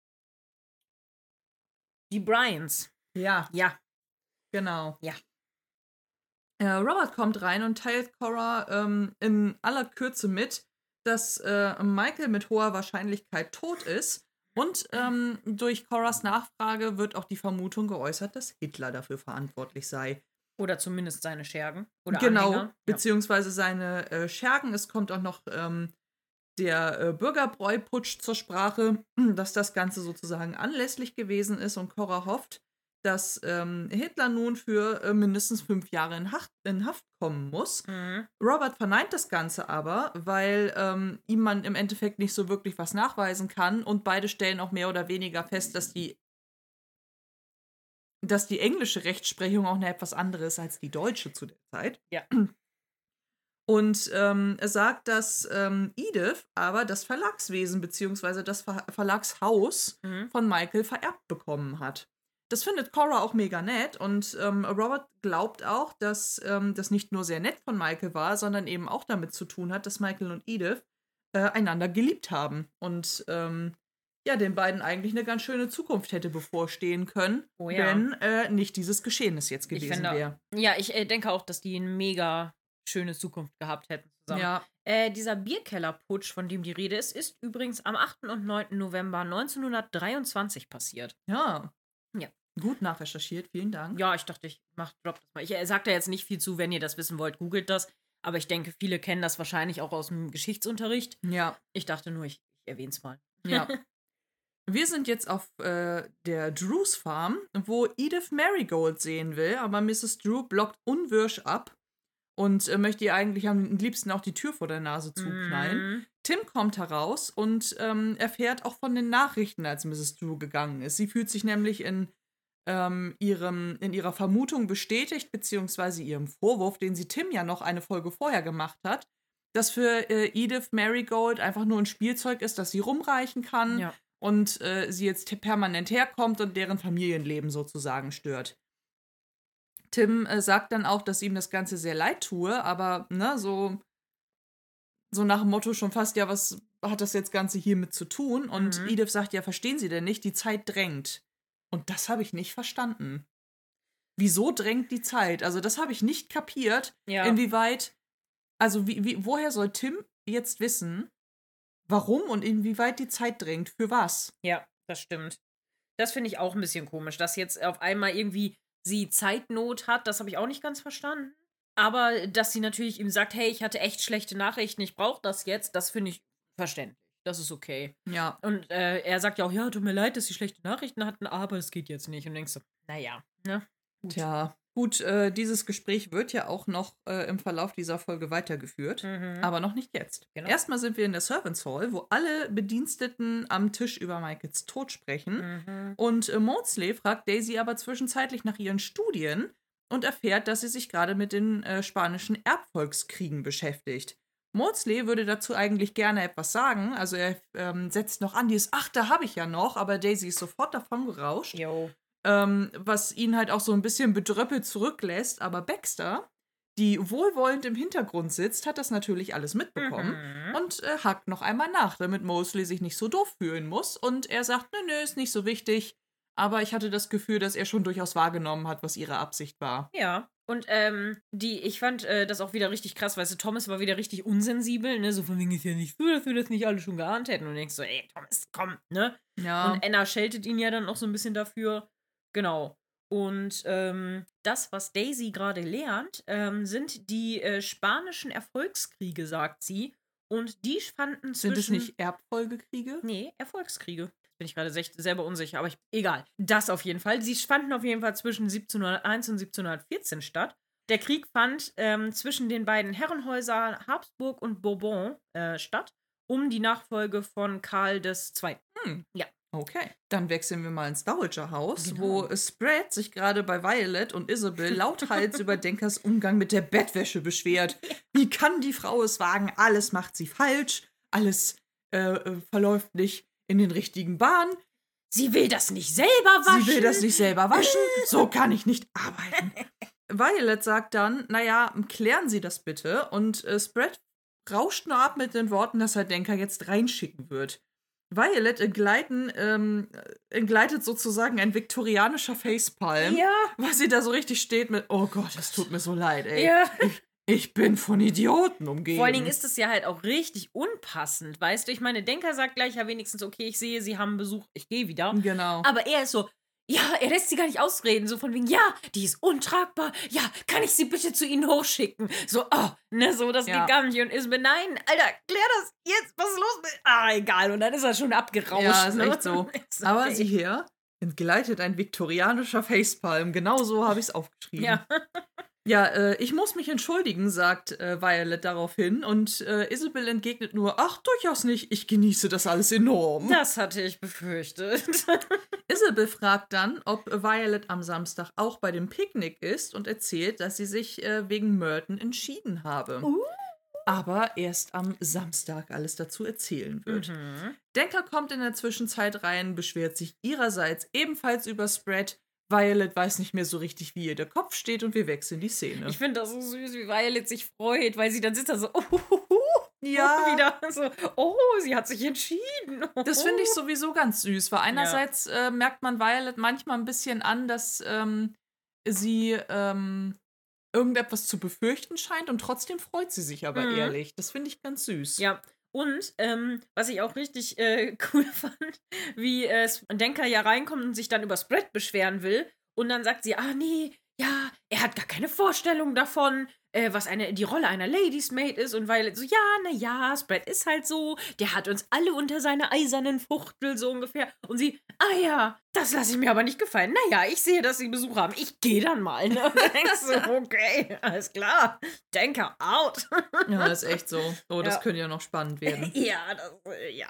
A: Die Bryans.
B: Ja,
A: Ja.
B: genau.
A: Ja.
B: Äh, Robert kommt rein und teilt Cora ähm, in aller Kürze mit, dass äh, Michael mit hoher Wahrscheinlichkeit tot ist. Und ähm, durch Coras Nachfrage wird auch die Vermutung geäußert, dass Hitler dafür verantwortlich sei.
A: Oder zumindest seine Schergen. Oder
B: Genau,
A: Anhänger. Ja.
B: beziehungsweise seine äh, Schergen. Es kommt auch noch ähm, der äh, Bürgerbräuputsch zur Sprache, dass das Ganze sozusagen anlässlich gewesen ist und Cora hofft, dass ähm, Hitler nun für äh, mindestens fünf Jahre in Haft, in Haft kommen muss.
A: Mhm.
B: Robert verneint das Ganze aber, weil ähm, ihm man im Endeffekt nicht so wirklich was nachweisen kann und beide stellen auch mehr oder weniger fest, dass die dass die englische Rechtsprechung auch eine etwas andere ist als die deutsche zu der Zeit.
A: Ja.
B: Und ähm, er sagt, dass ähm, Edith aber das Verlagswesen bzw. das Ver Verlagshaus
A: Mhm.
B: von Michael vererbt bekommen hat. Das findet Cora auch mega nett und ähm, Robert glaubt auch, dass ähm, das nicht nur sehr nett von Michael war, sondern eben auch damit zu tun hat, dass Michael und Edith äh, einander geliebt haben und ähm, ja, den beiden eigentlich eine ganz schöne Zukunft hätte bevorstehen können,
A: Oh ja.
B: wenn äh, nicht dieses Geschehnis jetzt
A: Ich
B: gewesen
A: finde,
B: wäre.
A: ja, ich äh, denke auch, dass die eine mega schöne Zukunft gehabt hätten zusammen.
B: Ja,
A: Äh, dieser Bierkellerputsch, von dem die Rede ist, ist übrigens am achten und neunten November neunzehnhundertdreiundzwanzig passiert.
B: ja.
A: Ja.
B: Gut nachrecherchiert, vielen Dank.
A: Ja, ich dachte, ich mach, drop das mal. Ich äh, sag da jetzt nicht viel zu, wenn ihr das wissen wollt, googelt das. Aber ich denke, viele kennen das wahrscheinlich auch aus dem Geschichtsunterricht.
B: Ja,
A: Ich dachte nur, ich, ich erwähne es mal.
B: ja. Wir sind jetzt auf äh, der Drews Farm, wo Edith Marigold sehen will, aber Misses Drew blockt unwirsch ab und äh, möchte ihr eigentlich am liebsten auch die Tür vor der Nase zuknallen.
A: Mm.
B: Tim kommt heraus und ähm, erfährt auch von den Nachrichten, als Misses Drew gegangen ist. Sie fühlt sich nämlich in, ähm, ihrem, in ihrer Vermutung bestätigt, beziehungsweise ihrem Vorwurf, den sie Tim ja noch eine Folge vorher gemacht hat, dass für äh, Edith Marigold einfach nur ein Spielzeug ist, das sie rumreichen kann.
A: Ja.
B: Und äh, sie jetzt permanent herkommt und deren Familienleben sozusagen stört. Tim äh, sagt dann auch, dass ihm das Ganze sehr leid tue, aber ne, so, so nach dem Motto schon fast, ja, was hat das jetzt Ganze hiermit zu tun? Und
A: Mhm.
B: Edith sagt, ja, verstehen Sie denn nicht, die Zeit drängt. Und das habe ich nicht verstanden. Wieso drängt die Zeit? Also das habe ich nicht kapiert,
A: Ja.
B: inwieweit, also wie, wie, woher soll Tim jetzt wissen, warum und inwieweit die Zeit drängt? Für was?
A: Ja, das stimmt. Das finde ich auch ein bisschen komisch, dass jetzt auf einmal irgendwie sie Zeitnot hat. Das habe ich auch nicht ganz verstanden. Aber dass sie natürlich ihm sagt, hey, ich hatte echt schlechte Nachrichten, ich brauche das jetzt, das finde ich verständlich. Das ist okay.
B: Ja.
A: Und äh, er sagt ja auch, ja, tut mir leid, dass sie schlechte Nachrichten hatten, aber es geht jetzt nicht. Und denkst du, naja, ne? Gut.
B: Tja, gut, äh, dieses Gespräch wird ja auch noch äh, im Verlauf dieser Folge weitergeführt,
A: Mhm.
B: aber noch nicht jetzt.
A: Genau.
B: Erstmal sind wir in der Servants Hall, wo alle Bediensteten am Tisch über Michaels Tod sprechen.
A: Mhm.
B: Und äh, Maudsley fragt Daisy aber zwischenzeitlich nach ihren Studien und erfährt, dass sie sich gerade mit den äh, spanischen Erbfolgskriegen beschäftigt. Maudsley würde dazu eigentlich gerne etwas sagen, also er ähm, setzt noch an, dieses, ach, da habe ich ja noch, aber Daisy ist sofort davon gerauscht.
A: Jo.
B: Ähm, was ihn halt auch so ein bisschen bedröppelt zurücklässt. Aber Baxter, die wohlwollend im Hintergrund sitzt, hat das natürlich alles mitbekommen
A: Mhm.
B: und äh, hakt noch einmal nach, damit Mosley sich nicht so doof fühlen muss. Und er sagt, nö, nö, ist nicht so wichtig. Aber ich hatte das Gefühl, dass er schon durchaus wahrgenommen hat, was ihre Absicht war.
A: Ja. Und ähm, die, ich fand äh, das auch wieder richtig krass, weißt du, Thomas war wieder richtig unsensibel, ne? So von wegen ist ja nicht so, dass wir das nicht alle schon geahnt hätten. Und du denkst so, ey, Thomas, komm, ne?
B: Ja.
A: Und Anna scheltet ihn ja dann auch so ein bisschen dafür. Genau. Und ähm, das, was Daisy gerade lernt, ähm, sind die äh, spanischen Erfolgskriege, sagt sie. Und die fanden zwischen...
B: Sind es nicht Erbfolgekriege?
A: Nee, Erfolgskriege. Jetzt bin ich gerade sech- selber unsicher, aber ich, egal. Das auf jeden Fall. Sie fanden auf jeden Fall zwischen siebzehnhunderteins und siebzehnhundertvierzehn statt. Der Krieg fand ähm, zwischen den beiden Herrenhäusern Habsburg und Bourbon äh, statt, um die Nachfolge von Karl der Zweite.
B: Hm.
A: Ja.
B: Okay, dann wechseln wir mal ins Dowager Haus,
A: Genau.
B: wo Spread sich gerade bei Violet und Isabel lauthals über Denkers Umgang mit der Bettwäsche beschwert. Wie kann die Frau es wagen? Alles macht sie falsch, alles äh, äh, verläuft nicht in den richtigen Bahnen.
A: Sie will das nicht selber waschen.
B: Sie will das nicht selber waschen. So kann ich nicht arbeiten. Violet sagt dann, naja, klären Sie das bitte. Und äh, Spread rauscht nur ab mit den Worten, dass er Denker jetzt reinschicken wird. Violet entgleiten, ähm, entgleitet sozusagen ein viktorianischer Facepalm,
A: Ja.
B: weil sie da so richtig steht mit, oh Gott, es tut mir so leid, ey.
A: Ja.
B: Ich, ich bin von Idioten umgeben.
A: Vor allen Dingen ist es ja halt auch richtig unpassend, weißt du? Ich meine, Denker sagt gleich ja wenigstens, okay, ich sehe, sie haben Besuch, ich gehe wieder.
B: Genau.
A: Aber er ist so, ja, er lässt sie gar nicht ausreden. So von wegen, ja, die ist untragbar. Ja, kann ich sie bitte zu ihnen hochschicken? So, oh, ne, so, das
B: Ja.
A: geht gar nicht. Und Isabel, nein, Alter, klär das jetzt. Was ist los mit... Ah, egal. Und dann ist er schon abgerauscht.
B: Ja, ist
A: ne?
B: echt so.
A: Ist
B: Aber
A: okay.
B: sieh her, entgleitet ein viktorianischer Facepalm. Genau so habe ich es aufgeschrieben.
A: Ja.
B: Ja, äh, ich muss mich entschuldigen, sagt äh, Violet daraufhin. Und äh, Isabel entgegnet nur, ach, durchaus nicht, ich genieße das alles enorm.
A: Das hatte ich befürchtet.
B: Isabel fragt dann, ob Violet am Samstag auch bei dem Picknick ist und erzählt, dass sie sich äh, wegen Merton entschieden habe.
A: Uh.
B: Aber erst am Samstag alles dazu erzählen wird.
A: Mhm.
B: Denker kommt in der Zwischenzeit rein, beschwert sich ihrerseits ebenfalls über Spread, Violet weiß nicht mehr so richtig, wie ihr der Kopf steht und wir wechseln die Szene.
A: Ich finde das so süß, wie Violet sich freut, weil sie dann sitzt da so, oh, oh, oh,
B: ja.
A: wieder so, oh, sie hat sich entschieden. Oh.
B: Das finde ich sowieso ganz süß, weil einerseits ja. äh, merkt man Violet manchmal ein bisschen an, dass ähm, sie ähm, irgendetwas zu befürchten scheint und trotzdem freut sie sich aber mhm. ehrlich. Das finde ich ganz süß.
A: Ja. Und, ähm, was ich auch richtig äh, cool fand, wie äh, Denker ja reinkommt und sich dann über Spread beschweren will. Und dann sagt sie, ah nee, ja, er hat gar keine Vorstellung davon, äh, was eine, die Rolle einer Ladies Maid ist. Und Violet so, ja, na ja, Spread ist halt so, der hat uns alle unter seiner eisernen Fuchtel, so ungefähr. Und sie, ah ja, das lasse ich mir aber nicht gefallen. Naja, ich sehe, dass sie Besuch haben. Ich gehe dann mal. Ne? Und dann denkst du, okay, alles klar, Denker out.
B: Ja, das ist echt so. Oh, das ja. könnte ja noch spannend werden.
A: Ja, das, äh, ja.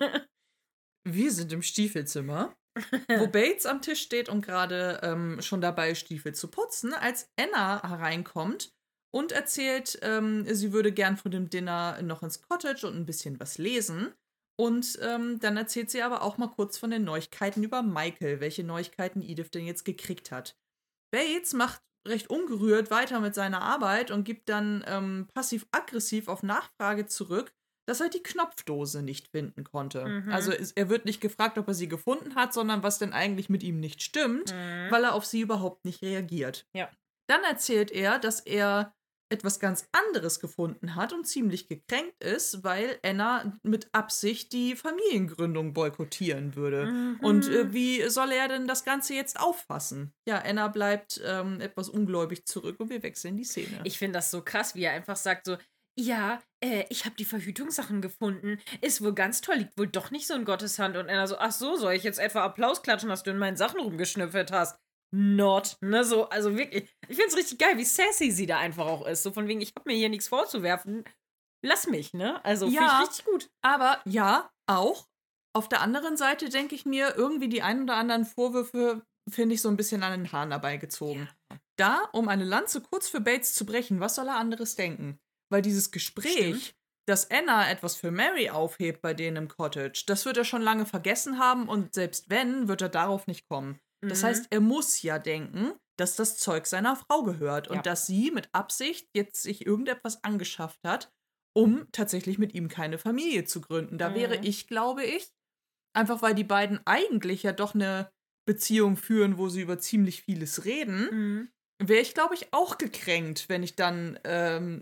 B: Wir sind im Stiefelzimmer, wo Bates am Tisch steht und gerade ähm, schon dabei ist, Stiefel zu putzen, als Anna hereinkommt und erzählt, ähm, sie würde gern vor dem Dinner noch ins Cottage und ein bisschen was lesen. Und ähm, dann erzählt sie aber auch mal kurz von den Neuigkeiten über Michael, welche Neuigkeiten Edith denn jetzt gekriegt hat. Bates macht recht ungerührt weiter mit seiner Arbeit und gibt dann ähm, passiv-aggressiv auf Nachfrage zurück, dass er die Knopfdose nicht finden konnte. Mhm. Also er wird nicht gefragt, ob er sie gefunden hat, sondern was denn eigentlich mit ihm nicht stimmt, mhm. weil er auf sie überhaupt nicht reagiert.
A: Ja.
B: Dann erzählt er, dass er etwas ganz anderes gefunden hat und ziemlich gekränkt ist, weil Anna mit Absicht die Familiengründung boykottieren würde. Mhm. Und äh, wie soll er denn das Ganze jetzt auffassen? Ja, Anna bleibt ähm, etwas ungläubig zurück und wir wechseln die Szene.
A: Ich finde das so krass, wie er einfach sagt so, ja, äh, ich habe die Verhütungssachen gefunden. Ist wohl ganz toll, liegt wohl doch nicht so in Gottes Hand. Und Anna so, ach so, soll ich jetzt etwa Applaus klatschen, dass du in meinen Sachen rumgeschnüffelt hast? Not, ne, so, also wirklich, ich find's richtig geil, wie sassy sie da einfach auch ist, so von wegen, ich hab mir hier nichts vorzuwerfen, lass mich, ne, also
B: ja,
A: finde ich richtig gut.
B: Aber ja, auch, auf der anderen Seite denke ich mir, irgendwie die ein oder anderen Vorwürfe finde ich so ein bisschen an den Haaren herbeigezogen. Ja. Da, um eine Lanze kurz für Bates zu brechen, was soll er anderes denken? Weil dieses Gespräch, Stimmt. dass Anna etwas für Mary aufhebt bei denen im Cottage, das wird er schon lange vergessen haben und selbst wenn, wird er darauf nicht kommen. Das mhm. heißt, er muss ja denken, dass das Zeug seiner Frau gehört und ja. dass sie mit Absicht jetzt sich irgendetwas angeschafft hat, um tatsächlich mit ihm keine Familie zu gründen. Da mhm. wäre ich, glaube ich, einfach weil die beiden eigentlich ja doch eine Beziehung führen, wo sie über ziemlich vieles reden, mhm. wäre ich, glaube ich, auch gekränkt, wenn ich dann ähm,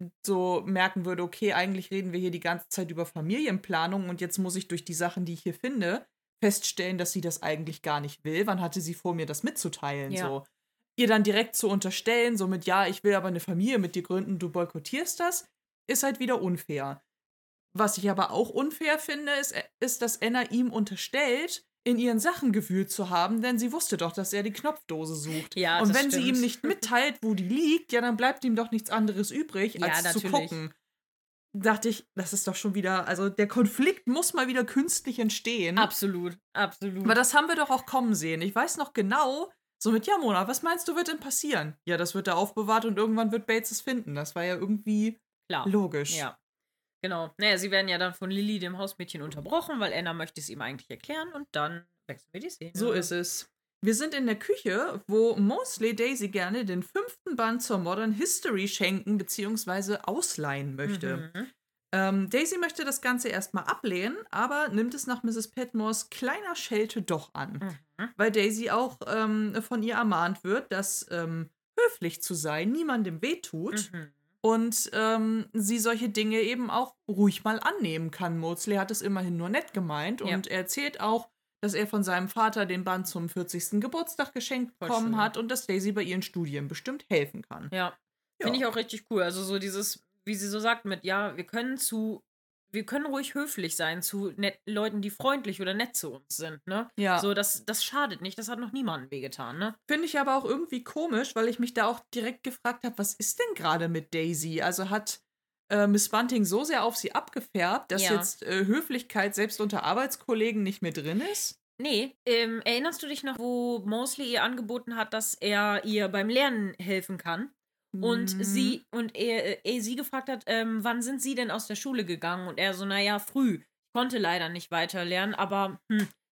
B: so merken würde, okay, eigentlich reden wir hier die ganze Zeit über Familienplanung und jetzt muss ich durch die Sachen, die ich hier finde, feststellen, dass sie das eigentlich gar nicht will. Wann hatte sie vor, mir das mitzuteilen? Ja. So. Ihr dann direkt zu unterstellen, so mit, ja, ich will aber eine Familie mit dir gründen, du boykottierst das, ist halt wieder unfair. Was ich aber auch unfair finde, ist, ist, dass Anna ihm unterstellt, in ihren Sachen gewühlt zu haben, denn sie wusste doch, dass er die Knopfdose sucht.
A: Ja,
B: und wenn
A: stimmt.
B: sie ihm nicht mitteilt, wo die liegt, ja, dann bleibt ihm doch nichts anderes übrig,
A: ja,
B: als
A: natürlich.
B: zu gucken. Dachte ich, das ist doch schon wieder, also der Konflikt muss mal wieder künstlich entstehen.
A: Absolut, absolut.
B: Aber das haben wir doch auch kommen sehen. Ich weiß noch genau, so mit, ja, Mona, was meinst du, wird denn passieren? Ja, das wird da aufbewahrt und irgendwann wird Bates es finden. Das war ja irgendwie Klar. logisch.
A: Ja, genau. Naja, sie werden ja dann von Lily, dem Hausmädchen, unterbrochen, weil Anna möchte es ihm eigentlich erklären und dann wechseln wir die Szene.
B: So ist es. Wir sind in der Küche, wo Mosley Daisy gerne den fünften Band zur Modern History schenken bzw. ausleihen möchte. Mhm. Ähm, Daisy möchte das Ganze erstmal ablehnen, aber nimmt es nach Misses Petmores kleiner Schelte doch an. Mhm. Weil Daisy auch ähm, von ihr ermahnt wird, dass ähm, höflich zu sein niemandem wehtut mhm. und ähm, sie solche Dinge eben auch ruhig mal annehmen kann. Mosley hat es immerhin nur nett gemeint ja. und er erzählt auch, dass er von seinem Vater den Band zum vierzigsten Geburtstag geschenkt bekommen
A: schön.
B: hat und dass Daisy bei ihren Studien bestimmt helfen kann.
A: Ja, ja. Finde ich auch richtig cool. Also so dieses, wie sie so sagt mit, ja, wir können zu, wir können ruhig höflich sein zu net, Leuten, die freundlich oder nett zu uns sind, ne?
B: Ja.
A: So, das, das schadet nicht, das hat noch niemandem wehgetan, ne?
B: Finde ich aber auch irgendwie komisch, weil ich mich da auch direkt gefragt habe, was ist denn gerade mit Daisy? Also hat äh, Miss Bunting so sehr auf sie abgefärbt, dass
A: ja.
B: jetzt äh, Höflichkeit selbst unter Arbeitskollegen nicht mehr drin ist?
A: Nee, ähm, erinnerst du dich noch, wo Mosley ihr angeboten hat, dass er ihr beim Lernen helfen kann? Und
B: Mhm.
A: sie und er, er sie gefragt hat, ähm, wann sind sie denn aus der Schule gegangen? Und er so, naja, früh. Ich konnte leider nicht weiter lernen, aber hm,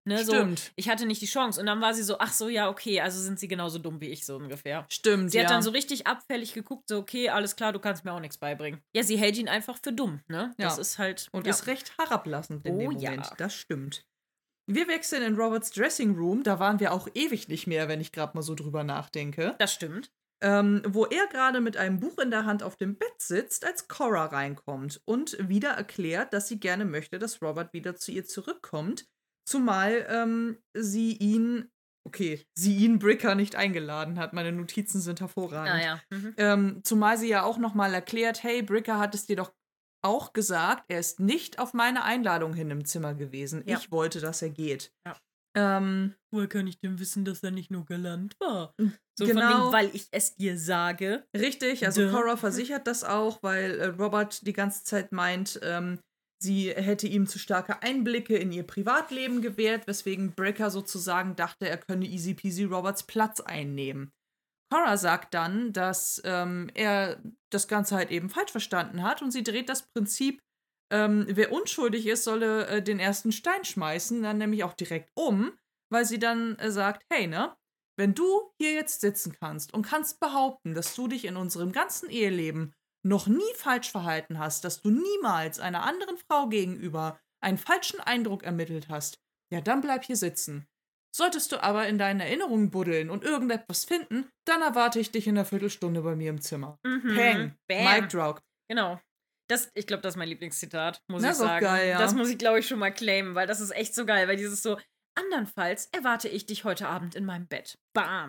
A: Ne,
B: Stimmt.
A: So, ich hatte nicht die Chance. Und dann war sie so, ach so, ja, okay, also sind sie genauso dumm wie ich, so ungefähr.
B: Stimmt,
A: Sie
B: ja.
A: hat dann so richtig abfällig geguckt, so, okay, alles klar, du kannst mir auch nichts beibringen. Ja, sie hält ihn einfach für dumm, ne? Das
B: Ja.
A: ist halt.
B: Und
A: ja.
B: ist recht herablassend in
A: Oh,
B: dem Moment.
A: ja.
B: Das stimmt. Wir wechseln in Roberts Dressing Room. Da waren wir auch ewig nicht mehr, wenn ich gerade mal so drüber nachdenke.
A: Das stimmt.
B: Ähm, wo er gerade mit einem Buch in der Hand auf dem Bett sitzt, als Cora reinkommt und wieder erklärt, dass sie gerne möchte, dass Robert wieder zu ihr zurückkommt. Zumal ähm, sie ihn, okay, sie ihn Bricker nicht eingeladen hat. Meine Notizen sind hervorragend.
A: Ah, ja. Mhm.
B: Ähm, zumal sie ja auch nochmal erklärt, hey, Bricker hat es dir doch auch gesagt, er ist nicht auf meine Einladung hin im Zimmer gewesen.
A: Ja.
B: Ich wollte, dass er geht.
A: Ja.
B: Ähm,
A: Woher kann ich denn wissen, dass er nicht nur galant war? So
B: Genau.
A: von wegen, weil ich es dir sage.
B: Richtig, also
A: Duh.
B: Cora versichert das auch, weil äh, Robert die ganze Zeit meint, ähm, sie hätte ihm zu starke Einblicke in ihr Privatleben gewährt, weswegen Bricker sozusagen dachte, er könne easy peasy Roberts Platz einnehmen. Cora sagt dann, dass ähm, er das Ganze halt eben falsch verstanden hat und sie dreht das Prinzip, ähm, wer unschuldig ist, solle äh, den ersten Stein schmeißen, dann nämlich auch direkt um, weil sie dann äh, sagt, hey, ne, wenn du hier jetzt sitzen kannst und kannst behaupten, dass du dich in unserem ganzen Eheleben noch nie falsch verhalten hast, dass du niemals einer anderen Frau gegenüber einen falschen Eindruck ermittelt hast, ja, dann bleib hier sitzen. Solltest du aber in deinen Erinnerungen buddeln und irgendetwas finden, dann erwarte ich dich in einer Viertelstunde bei mir im Zimmer.
A: Mhm.
B: Peng.
A: Bam.
B: Mic drop.
A: Genau. Das, ich glaube, das ist mein Lieblingszitat, muss
B: Das
A: ich
B: ist auch
A: sagen.
B: geil, ja.
A: Das muss ich, glaube ich, schon mal claimen, weil das ist echt so geil, weil dieses so, andernfalls erwarte ich dich heute Abend in meinem Bett. Bam.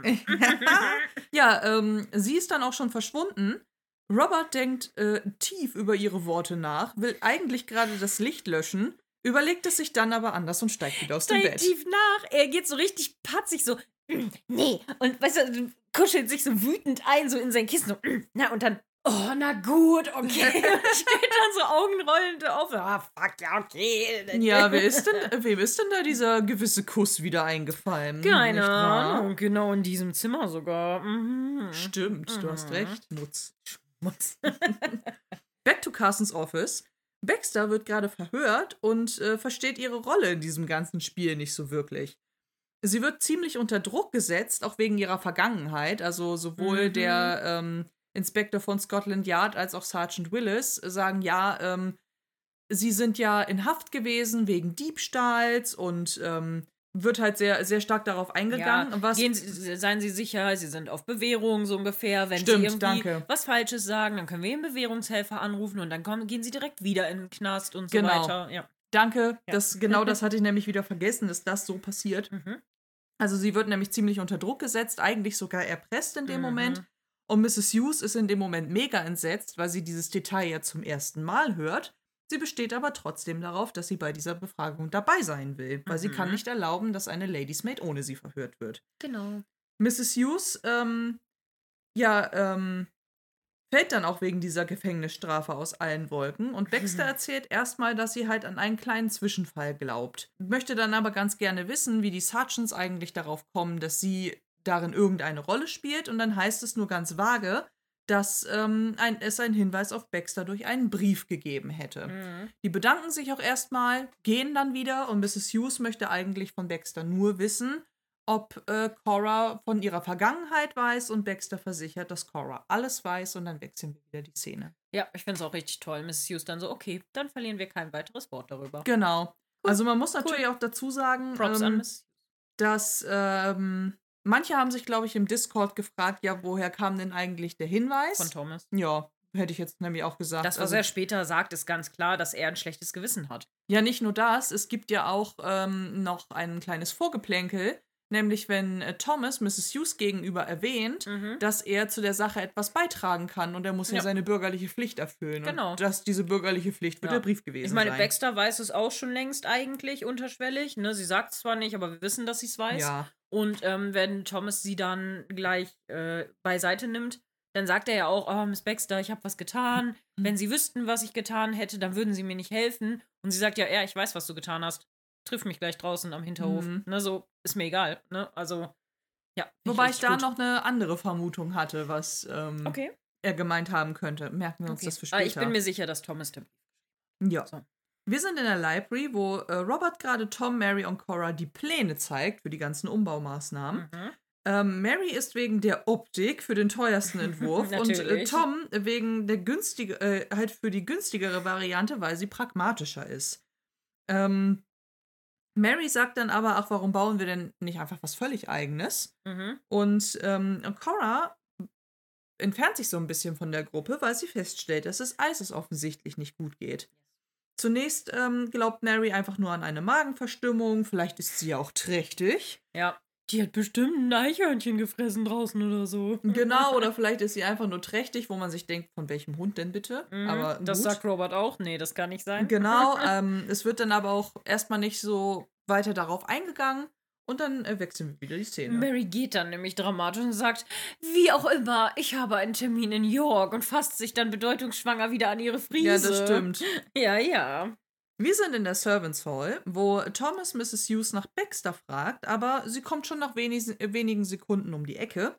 B: Ja, ähm, sie ist dann auch schon verschwunden. Robert denkt äh, tief über ihre Worte nach, will eigentlich gerade das Licht löschen, überlegt es sich dann aber anders und steigt wieder aus dem
A: Steigt
B: Bett.
A: tief nach. Er geht so richtig patzig, so, "Mm, nee. Und weißt du, kuschelt sich so wütend ein, so in sein Kissen, so, "Mm, na, und dann, oh, na gut, okay. Und steht dann so augenrollend auf. Ah, fuck, ja, okay.
B: Ja, wer ist denn, wem ist denn da dieser gewisse Kuss wieder eingefallen?
A: Keine
B: nicht wahr?
A: Ahnung, genau in diesem Zimmer sogar. Mhm.
B: Stimmt, du hast
A: Mhm.
B: recht. Mutz.
A: Muss.
B: Back to Carsons Office. Baxter wird gerade verhört und äh, versteht ihre Rolle in diesem ganzen Spiel nicht so wirklich. Sie wird ziemlich unter Druck gesetzt, auch wegen ihrer Vergangenheit. Also sowohl
A: Mhm.
B: der ähm, Inspektor von Scotland Yard als auch Sergeant Willis sagen, ja, ähm, sie sind ja in Haft gewesen wegen Diebstahls und ähm, wird halt sehr, sehr stark darauf eingegangen.
A: Ja,
B: was
A: gehen Sie, seien Sie sicher, Sie sind auf Bewährung so ungefähr. Wenn
B: Stimmt,
A: Sie irgendwie
B: danke.
A: was Falsches sagen, dann können wir einen Bewährungshelfer anrufen und dann kommen, gehen Sie direkt wieder in den Knast und so
B: Genau.
A: weiter. Ja.
B: Danke,
A: Ja.
B: das, genau das hatte ich nämlich wieder vergessen, dass das so passiert.
A: Mhm.
B: Also sie wird nämlich ziemlich unter Druck gesetzt, eigentlich sogar erpresst in dem
A: Mhm.
B: Moment. Und Misses Hughes ist in dem Moment mega entsetzt, weil sie dieses Detail ja zum ersten Mal hört. Sie besteht aber trotzdem darauf, dass sie bei dieser Befragung dabei sein will, weil sie
A: Mhm.
B: kann nicht erlauben, dass eine Ladies Maid ohne sie verhört wird.
A: Genau.
B: Misses Hughes, ähm, ja, ähm, fällt dann auch wegen dieser Gefängnisstrafe aus allen Wolken und Baxter erzählt erstmal, dass sie halt an einen kleinen Zwischenfall glaubt. Möchte dann aber ganz gerne wissen, wie die Sergeants eigentlich darauf kommen, dass sie darin irgendeine Rolle spielt und dann heißt es nur ganz vage, dass ähm, ein, es einen Hinweis auf Baxter durch einen Brief gegeben hätte.
A: Mhm.
B: Die bedanken sich auch erstmal, gehen dann wieder und Misses Hughes möchte eigentlich von Baxter nur wissen, ob äh, Cora von ihrer Vergangenheit weiß und Baxter versichert, dass Cora alles weiß und dann wechseln wir wieder die Szene.
A: Ja, ich finde es auch richtig toll. Misses Hughes dann so, okay, dann verlieren wir kein weiteres Wort darüber.
B: Genau. Also man muss natürlich auch dazu sagen,
A: Props an
B: ähm,
A: Misses
B: dass ähm, manche haben sich, glaube ich, im Discord gefragt, ja, woher kam denn eigentlich der Hinweis?
A: von Thomas.
B: Ja, hätte ich jetzt nämlich auch gesagt.
A: Das, was
B: Also,
A: er später sagt, ist ganz klar, dass er ein schlechtes Gewissen hat.
B: ja, nicht nur das, es gibt ja auch ähm, noch ein kleines Vorgeplänkel, nämlich wenn äh, Thomas Misses Hughes gegenüber erwähnt,
A: Mhm.
B: dass er zu der Sache etwas beitragen kann und er muss ja,
A: Ja.
B: seine bürgerliche Pflicht erfüllen.
A: Genau.
B: Und dass diese bürgerliche Pflicht wird
A: Ja.
B: der Brief gewesen
A: Ich meine,
B: sein.
A: Baxter weiß es auch schon längst eigentlich unterschwellig. Ne? Sie sagt es zwar nicht, aber wir wissen, dass sie es weiß.
B: Ja,
A: Und ähm, wenn Thomas sie dann gleich äh, beiseite nimmt, dann sagt er ja auch, oh, Miss Baxter, ich habe was getan.
B: Mhm.
A: Wenn Sie wüssten, was ich getan hätte, dann würden Sie mir nicht helfen. Und sie sagt ja, ja, ich weiß, was du getan hast. Triff mich gleich draußen am Hinterhof.
B: Mhm.
A: Ne, so, ist mir egal. Ne? Also, ja. find
B: wobei ich
A: richtig
B: da
A: gut.
B: noch eine andere Vermutung hatte, was ähm,
A: Okay.
B: er gemeint haben könnte. Merken wir uns
A: okay.
B: das für
A: Aber
B: später.
A: ich bin mir sicher, dass Thomas den.
B: ja.
A: So.
B: Wir sind in der Library, wo äh, Robert gerade Tom, Mary und Cora die Pläne zeigt für die ganzen Umbaumaßnahmen.
A: Mhm.
B: Ähm, Mary ist wegen der Optik für den teuersten Entwurf und äh,
A: Natürlich.
B: Tom wegen der günstige, äh, halt für die günstigere Variante, weil sie pragmatischer ist. Ähm, Mary sagt dann aber, ach, warum bauen wir denn nicht einfach was völlig Eigenes?
A: Mhm.
B: Und ähm, Cora entfernt sich so ein bisschen von der Gruppe, weil sie feststellt, dass es Isis offensichtlich nicht gut geht. Zunächst ähm, glaubt Mary einfach nur an eine Magenverstimmung, vielleicht ist sie ja auch trächtig.
A: Ja. Die hat bestimmt ein Eichhörnchen gefressen draußen oder so.
B: Genau, oder vielleicht ist sie einfach nur trächtig, wo man sich denkt, von welchem Hund denn bitte?
A: Mhm,
B: Aber
A: das
B: gut.
A: sagt Robert auch. Nee, das kann nicht sein.
B: Genau, ähm, es wird dann aber auch erstmal nicht so weiter darauf eingegangen und dann äh, wechseln wir wieder die Szene.
A: Mary geht dann nämlich dramatisch und sagt, wie auch immer, ich habe einen Termin in York und fasst sich dann bedeutungsschwanger wieder an ihre Friese.
B: Ja, das stimmt.
A: Ja, ja.
B: Wir sind in der Servants Hall, wo Thomas Misses Hughes nach Baxter fragt, aber sie kommt schon nach wenig, wenigen Sekunden um die Ecke.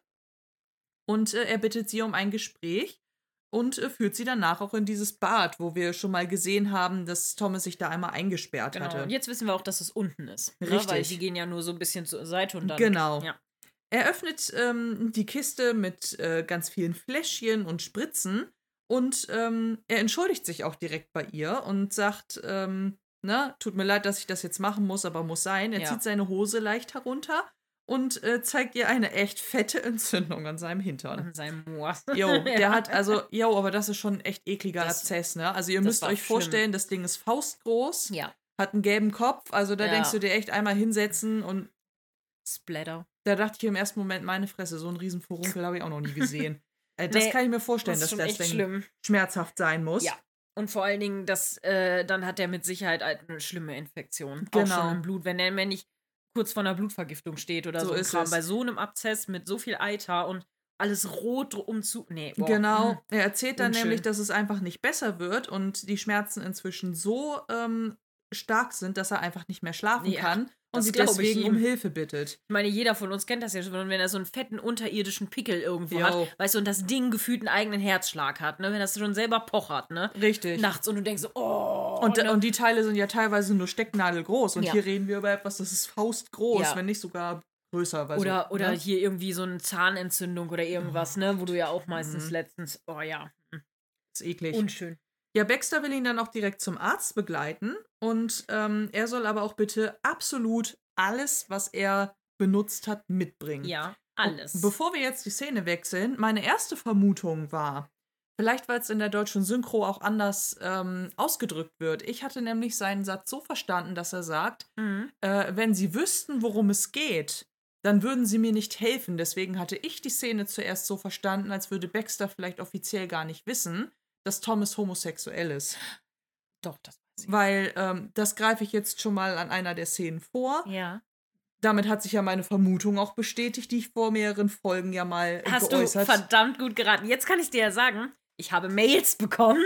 B: Und äh, er bittet sie um ein Gespräch und äh, führt sie danach auch in dieses Bad, wo wir schon mal gesehen haben, dass Thomas sich da einmal eingesperrt
A: Genau.
B: hatte.
A: Und jetzt wissen wir auch, dass es unten ist.
B: Richtig.
A: Ne? Weil sie gehen ja nur so ein bisschen zur Seite und dann.
B: Genau.
A: Ja.
B: Er öffnet ähm, die Kiste mit äh, ganz vielen Fläschchen und Spritzen und ähm, er entschuldigt sich auch direkt bei ihr und sagt, ähm, na, tut mir leid, dass ich das jetzt machen muss, aber muss sein. Er
A: Ja.
B: zieht seine Hose leicht herunter und äh, zeigt ihr eine echt fette Entzündung an seinem Hintern.
A: An seinem Moor.
B: Jo, der hat, also, jo, aber das ist schon ein echt ekliger
A: Das-
B: Abszess, ne? Also ihr
A: das
B: müsst
A: war
B: euch
A: schlimm.
B: vorstellen, das Ding ist faustgroß,
A: Ja.
B: hat einen gelben Kopf, also da
A: Ja.
B: denkst du dir echt einmal hinsetzen und
A: Splatter.
B: da dachte ich im ersten Moment, meine Fresse, so einen riesen Furunkel habe ich auch noch nie gesehen. äh, das
A: Nee,
B: kann ich mir vorstellen,
A: Das
B: dass
A: ist schon
B: das
A: echt
B: Ding
A: schlimm.
B: schmerzhaft sein muss.
A: Ja. Und vor allen Dingen, das, äh, dann hat er mit Sicherheit eine schlimme Infektion. Auch
B: Genau.
A: schon im Blut. Wenn er wenn nicht kurz vor einer Blutvergiftung steht oder
B: So
A: so, ein
B: ist
A: Kram.
B: es.
A: Bei so einem Abszess mit so viel Eiter und alles rot umzu. Nee, boah.
B: Genau.
A: Hm.
B: Er erzählt dann
A: Unschön.
B: nämlich, dass es einfach nicht besser wird und die Schmerzen inzwischen so ähm, stark sind, dass er einfach nicht mehr schlafen
A: Ja,
B: kann und
A: das
B: sie
A: glaub ich
B: deswegen
A: ihm.
B: um Hilfe bittet.
A: Ich meine, jeder von uns kennt das ja schon, wenn er so einen fetten unterirdischen Pickel irgendwo
B: Jo.
A: hat, weißt du, und das Ding gefühlt einen eigenen Herzschlag hat, ne? Wenn das schon selber pochert, ne?
B: Richtig.
A: Nachts und du denkst so, oh.
B: Und,
A: ne?
B: und die Teile sind ja teilweise nur stecknadelgroß. Und
A: Ja.
B: hier reden wir über etwas, das ist faustgroß,
A: Ja.
B: wenn nicht sogar größer. Weil
A: Oder,
B: so,
A: oder
B: ne?
A: hier irgendwie so eine Zahnentzündung oder irgendwas, ne? Wo du ja auch meistens
B: Mhm.
A: letztens, oh ja,
B: ist eklig.
A: unschön.
B: Ja, Baxter will ihn dann auch direkt zum Arzt begleiten. Und ähm, er soll aber auch bitte absolut alles, was er benutzt hat, mitbringen.
A: Ja, alles.
B: Und bevor wir jetzt die Szene wechseln, meine erste Vermutung war, vielleicht weil es in der deutschen Synchro auch anders ähm, ausgedrückt wird. Ich hatte nämlich seinen Satz so verstanden, dass er sagt,
A: Mhm.
B: äh, wenn sie wüssten, worum es geht, dann würden sie mir nicht helfen. Deswegen hatte ich die Szene zuerst so verstanden, als würde Baxter vielleicht offiziell gar nicht wissen, dass Thomas homosexuell ist.
A: Doch, das weiß ich.
B: Weil ähm, das greife ich jetzt schon mal an einer der Szenen vor.
A: Ja.
B: Damit hat sich ja meine Vermutung auch bestätigt, die ich vor mehreren Folgen ja mal äh,
A: Hast
B: geäußert.
A: du verdammt gut geraten. Jetzt kann ich dir ja sagen, ich habe Mails bekommen.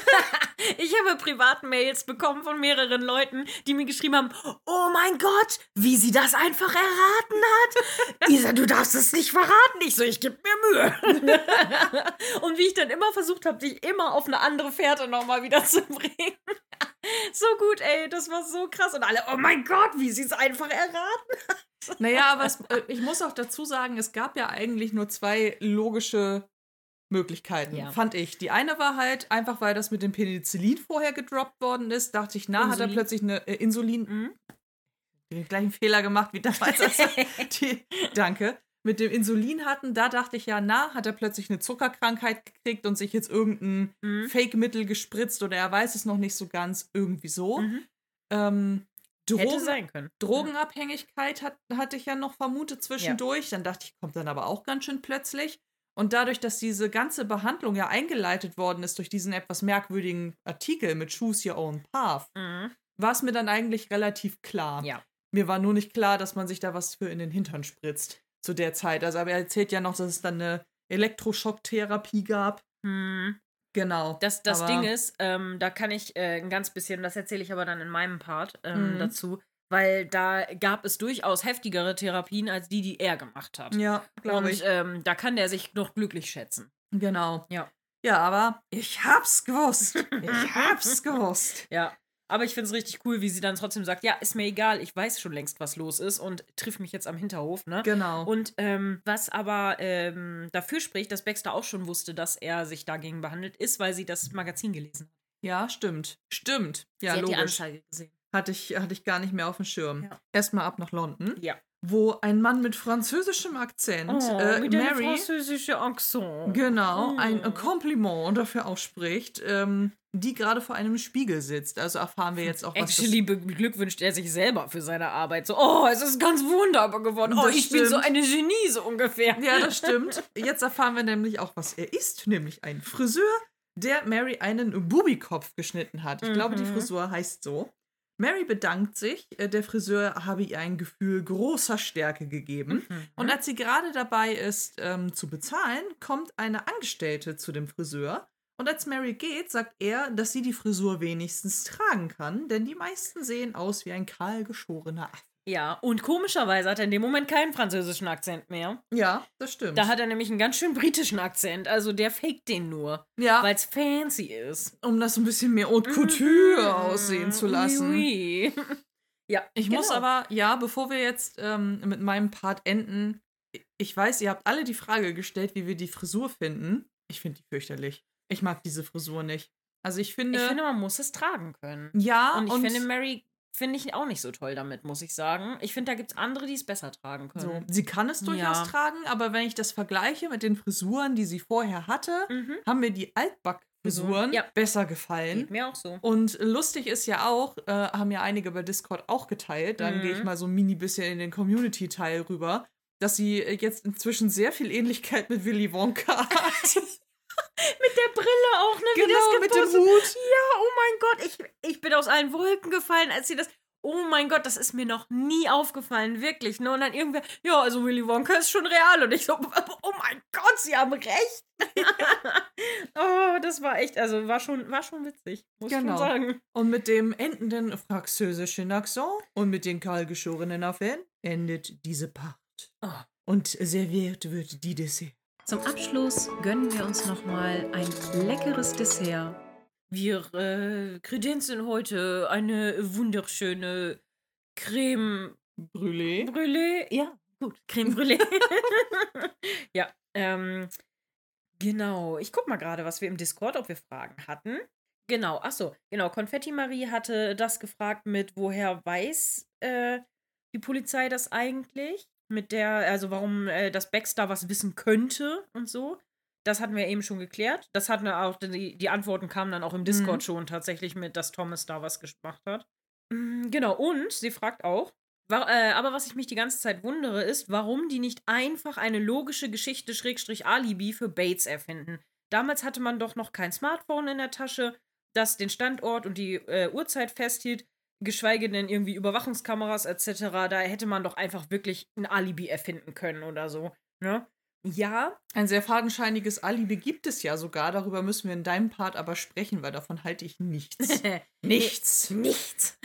A: Ich habe Privatmails bekommen von mehreren Leuten, die mir geschrieben haben, oh mein Gott, wie sie das einfach erraten hat. Isa, du darfst es nicht verraten. Ich so, ich gebe mir Mühe. Und wie ich dann immer versucht habe, dich immer auf eine andere Fährte nochmal wieder zu bringen. So gut, ey, das war so krass. Und alle, oh mein Gott, wie sie es einfach erraten.
B: Naja, aber es, äh, ich muss auch dazu sagen, es gab ja eigentlich nur zwei logische Möglichkeiten,
A: Ja.
B: fand ich. Die eine war halt, einfach weil das mit dem Penicillin vorher gedroppt worden ist, dachte ich, na, hat er
A: Insulin.
B: plötzlich eine äh, Insulin,
A: Mhm.
B: den gleichen Fehler gemacht wie damals. Als er die, danke. Mit dem Insulin hatten, da dachte ich ja, na, hat er plötzlich eine Zuckerkrankheit gekriegt und sich jetzt irgendein
A: Mhm.
B: Fake-Mittel gespritzt oder er weiß es noch nicht so ganz, irgendwie so.
A: Mhm.
B: Ähm,
A: Hätte
B: Drogen,
A: sein können.
B: Drogenabhängigkeit hat, hatte ich ja noch vermutet zwischendurch. Dann dachte ich, kommt dann aber auch ganz schön plötzlich. Und dadurch, dass diese ganze Behandlung ja eingeleitet worden ist durch diesen etwas merkwürdigen Artikel mit Choose Your Own Path,
A: Mhm.
B: war es mir dann eigentlich relativ klar.
A: Ja.
B: Mir war nur nicht klar, dass man sich da was für in den Hintern spritzt zu der Zeit. Also, aber er erzählt ja noch, dass es dann eine Elektroschocktherapie gab.
A: Mhm.
B: Genau.
A: Das, das
B: aber,
A: Ding ist, ähm, da kann ich äh, ein ganz bisschen, das erzähle ich aber dann in meinem Part ähm,
B: Mhm.
A: dazu, weil da gab es durchaus heftigere Therapien als die, die er gemacht hat.
B: Ja, glaube
A: Und
B: ich.
A: ähm, da kann der sich noch glücklich schätzen.
B: Genau.
A: Ja.
B: Ja, aber ich hab's gewusst. Ich hab's gewusst.
A: Ja. Aber ich finde es richtig cool, wie sie dann trotzdem sagt, ja, ist mir egal, ich weiß schon längst, was los ist und triff mich jetzt am Hinterhof, ne?
B: Genau.
A: Und ähm, was aber ähm, dafür spricht, dass Baxter auch schon wusste, dass er sich dagegen behandelt, ist, weil sie das Magazin gelesen hat.
B: Ja, stimmt. Stimmt. Ja,
A: sie hat
B: logisch.
A: die Anzeige gesehen.
B: Hatte ich, hatte ich gar nicht mehr auf dem Schirm.
A: Ja.
B: Erstmal ab nach London.
A: Ja.
B: Wo ein Mann mit französischem Akzent,
A: Oh,
B: äh,
A: mit dem
B: Mary,
A: französischen Akzent.
B: genau,
A: Mm.
B: ein Kompliment dafür ausspricht, ähm, die gerade vor einem Spiegel sitzt. Also erfahren wir jetzt auch, was
A: Actually beglückwünscht er sich selber für seine Arbeit. So, oh, es ist ganz wunderbar geworden. Oh,
B: Das
A: ich bin so
B: stimmt.
A: eine Genie, so ungefähr.
B: Ja, das stimmt. Jetzt erfahren wir nämlich auch, was er ist, nämlich ein Friseur, der Mary einen Bubikopf geschnitten hat. Ich glaube, die
A: Mhm.
B: Frisur heißt so. Mary bedankt sich, äh, der Friseur habe ihr ein Gefühl großer Stärke gegeben.
A: Mhm.
B: Und als sie gerade dabei ist, ähm, zu bezahlen, kommt eine Angestellte zu dem Friseur. Und als Mary geht, sagt er, dass sie die Frisur wenigstens tragen kann, denn die meisten sehen aus wie ein kahlgeschorener Affe.
A: Ja, und komischerweise hat er in dem Moment keinen französischen Akzent mehr.
B: Ja, das stimmt.
A: Da hat er nämlich einen ganz schön britischen Akzent. Also der faked den nur,
B: ja,
A: weil es fancy ist.
B: um das ein bisschen mehr Haute Couture
A: Mhm.
B: aussehen zu lassen.
A: Oui, oui. Ja,
B: Ich
A: genau.
B: muss aber, ja, bevor wir jetzt ähm, mit meinem Part enden, ich weiß, ihr habt alle die Frage gestellt, wie wir die Frisur finden. Ich finde die fürchterlich. Ich mag diese Frisur nicht. Also ich finde...
A: Ich finde, man muss es tragen können.
B: ja,
A: Und ich finde, Mary finde ich auch nicht so toll damit, muss ich sagen. Ich finde, da gibt es andere, die es besser tragen
B: so,
A: können.
B: sie kann es durchaus
A: Ja.
B: tragen, aber wenn ich das vergleiche mit den Frisuren, die sie vorher hatte,
A: Mhm.
B: haben mir die Altback-Frisuren
A: Ja.
B: besser gefallen.
A: Geht mir auch so.
B: Und lustig ist ja auch, äh, haben ja einige bei Discord auch geteilt, dann
A: Mhm.
B: gehe ich mal so ein mini bisschen in den Community-Teil rüber, dass sie äh, jetzt inzwischen sehr viel Ähnlichkeit mit Willy Wonka hat.
A: Mit der Brille auch, ne? Wie
B: Genau,
A: das
B: mit dem
A: gepostet-
B: Hut.
A: Ja, oh mein Gott, ich, ich bin aus allen Wolken gefallen, als sie das. Oh mein Gott, das ist mir noch nie aufgefallen, wirklich. Ne? Und dann irgendwer, ja, also Willy Wonka ist schon real. Und ich so, oh mein Gott, sie haben recht. Oh, das war echt, also war schon, war schon witzig, muss ich
B: Genau.
A: schon sagen.
B: Und mit dem endenden französischen Akzent und mit den kahlgeschorenen Affen endet diese Part.
A: Oh.
B: Und serviert wird die Dessert.
A: Zum Abschluss gönnen wir uns nochmal ein leckeres Dessert. Wir äh, kredenzen heute eine wunderschöne Creme
B: Brûlé.
A: Brûlée. Ja, gut. Creme Brûlée. Ja, ähm, genau. Ich guck mal gerade, was wir im Discord, ob wir Fragen hatten. Genau, achso, genau. Konfetti Marie hatte das gefragt mit, woher weiß äh, die Polizei das eigentlich? Mit der, also warum äh, das Baxter was wissen könnte und so. Das hatten wir eben schon geklärt. Das hatten wir auch, die, die Antworten kamen dann auch im Discord
B: Mhm.
A: schon tatsächlich mit, dass Thomas da was gemacht hat. Mm, Genau, und sie fragt auch, wa- äh, aber was ich mich die ganze Zeit wundere, ist, warum die nicht einfach eine logische Geschichte Schrägstrich Alibi für Bates erfinden. Damals hatte man doch noch kein Smartphone in der Tasche, das den Standort und die äh, Uhrzeit festhielt, geschweige denn irgendwie Überwachungskameras et cetera. Da hätte man doch einfach wirklich ein Alibi erfinden können oder so. Ne? Ja,
B: Ein sehr fadenscheiniges Alibi gibt es ja sogar. Darüber müssen wir in deinem Part aber sprechen, weil davon halte ich nichts. Nichts.
A: Nichts.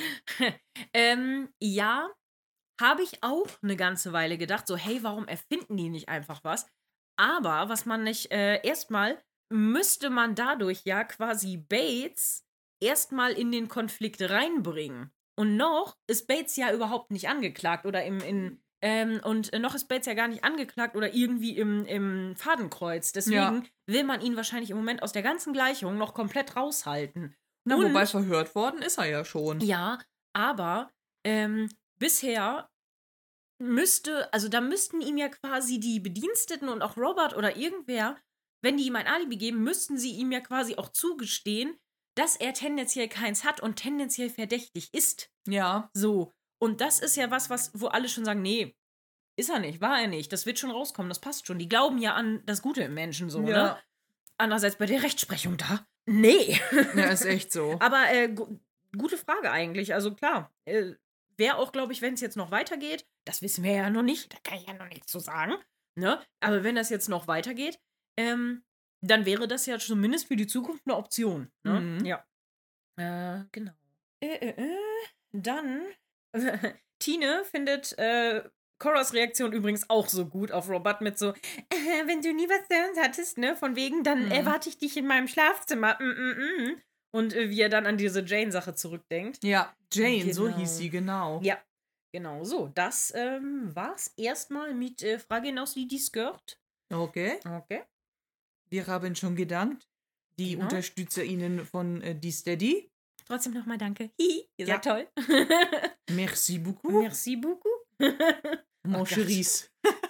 A: ähm, ja, habe ich auch eine ganze Weile gedacht, so, hey, warum erfinden die nicht einfach was? Aber was man nicht, äh, erstmal müsste man dadurch ja quasi Bates erstmal in den Konflikt reinbringen. Und noch ist Bates ja überhaupt nicht angeklagt oder im, in, ähm, und noch ist Bates ja gar nicht angeklagt oder irgendwie im, im Fadenkreuz. Deswegen
B: Ja.
A: will man ihn wahrscheinlich im Moment aus der ganzen Gleichung noch komplett raushalten.
B: Na,
A: Und-
B: wobei verhört worden ist er ja schon.
A: Ja, aber ähm, bisher müsste, also da müssten ihm ja quasi die Bediensteten und auch Robert oder irgendwer, wenn die ihm ein Alibi geben, müssten sie ihm ja quasi auch zugestehen, dass er tendenziell keins hat und tendenziell verdächtig ist.
B: Ja.
A: So. Und das ist ja was, was, wo alle schon sagen, nee, ist er nicht, war er nicht, das wird schon rauskommen, das passt schon. Die glauben ja an das Gute im Menschen so, ne?
B: Ja.
A: Andererseits bei der Rechtsprechung da, nee.
B: Ja, ist echt so.
A: Aber äh, gu gute Frage eigentlich. Also klar, äh, wäre auch, glaube ich, wenn es jetzt noch weitergeht, das wissen wir ja noch nicht, da kann ich ja noch nichts zu sagen, ne? Aber wenn das jetzt noch weitergeht, ähm, dann wäre das ja zumindest für die Zukunft eine Option, ne?
B: Mhm.
A: Ja. Äh, genau. Äh, äh, äh, dann, Tine findet äh, Coras Reaktion übrigens auch so gut auf Robert mit so, äh, wenn du nie was zu uns hattest, ne, von wegen, dann
B: Mhm.
A: erwarte ich dich in meinem Schlafzimmer, mm, mm, mm. Und äh, wie er dann an diese Jane-Sache zurückdenkt.
B: Ja, Jane, so
A: Genau.
B: hieß sie, genau.
A: Ja, genau so. Das ähm, war's erstmal mit äh, Fragen aus die Discord.
B: Okay.
A: Okay.
B: Wir haben schon gedankt. Die
A: Genau.
B: UnterstützerInnen von äh, die Steady.
A: Trotzdem nochmal danke. Hihi, ihr
B: Ja.
A: seid toll.
B: Merci beaucoup.
A: Merci beaucoup.
B: Mon
A: Oh Gott.
B: chéris.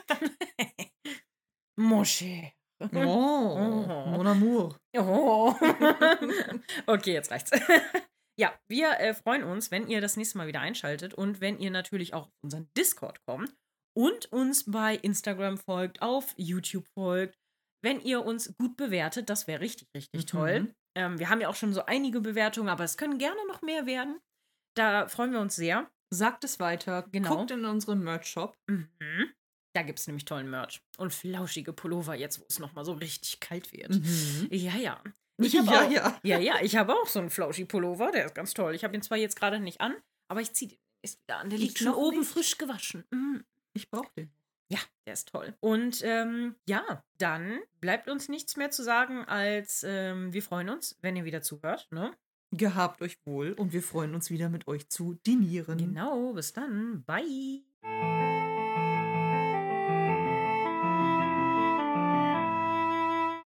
A: Mon cher.
B: Oh,
A: Oh.
B: mon amour.
A: Oh. Okay, jetzt reicht's. Ja, wir äh, freuen uns, wenn ihr das nächste Mal wieder einschaltet und wenn ihr natürlich auch auf unseren Discord kommt und uns bei Instagram folgt, auf YouTube folgt. Wenn ihr uns gut bewertet, das wäre richtig, richtig
B: Mhm.
A: toll. Ähm, wir haben ja auch schon so einige Bewertungen, aber es können gerne noch mehr werden. Da freuen wir uns sehr.
B: Sagt es weiter.
A: Genau.
B: Guckt in unseren Merch-Shop.
A: Mhm. Da gibt es nämlich tollen Merch. Und flauschige Pullover, jetzt wo es nochmal so richtig kalt wird.
B: Mhm.
A: Ja, ja. Ich hab
B: Ja,
A: auch,
B: ja.
A: ja, ja, ich habe auch so einen Flauschi-Pullover, der ist ganz toll. Ich habe ihn zwar jetzt gerade nicht an, aber ich ziehe den jetzt wieder an. Der
B: Ich
A: liegt schon
B: noch
A: oben
B: nicht.
A: frisch gewaschen. Mm.
B: Ich brauche den.
A: Ja, der ist toll. Und ähm, ja, dann bleibt uns nichts mehr zu sagen, als ähm, wir freuen uns, wenn ihr wieder zuhört. Ne?
B: Gehabt euch wohl und wir freuen uns wieder mit euch zu dinieren.
A: Genau, bis dann. Bye.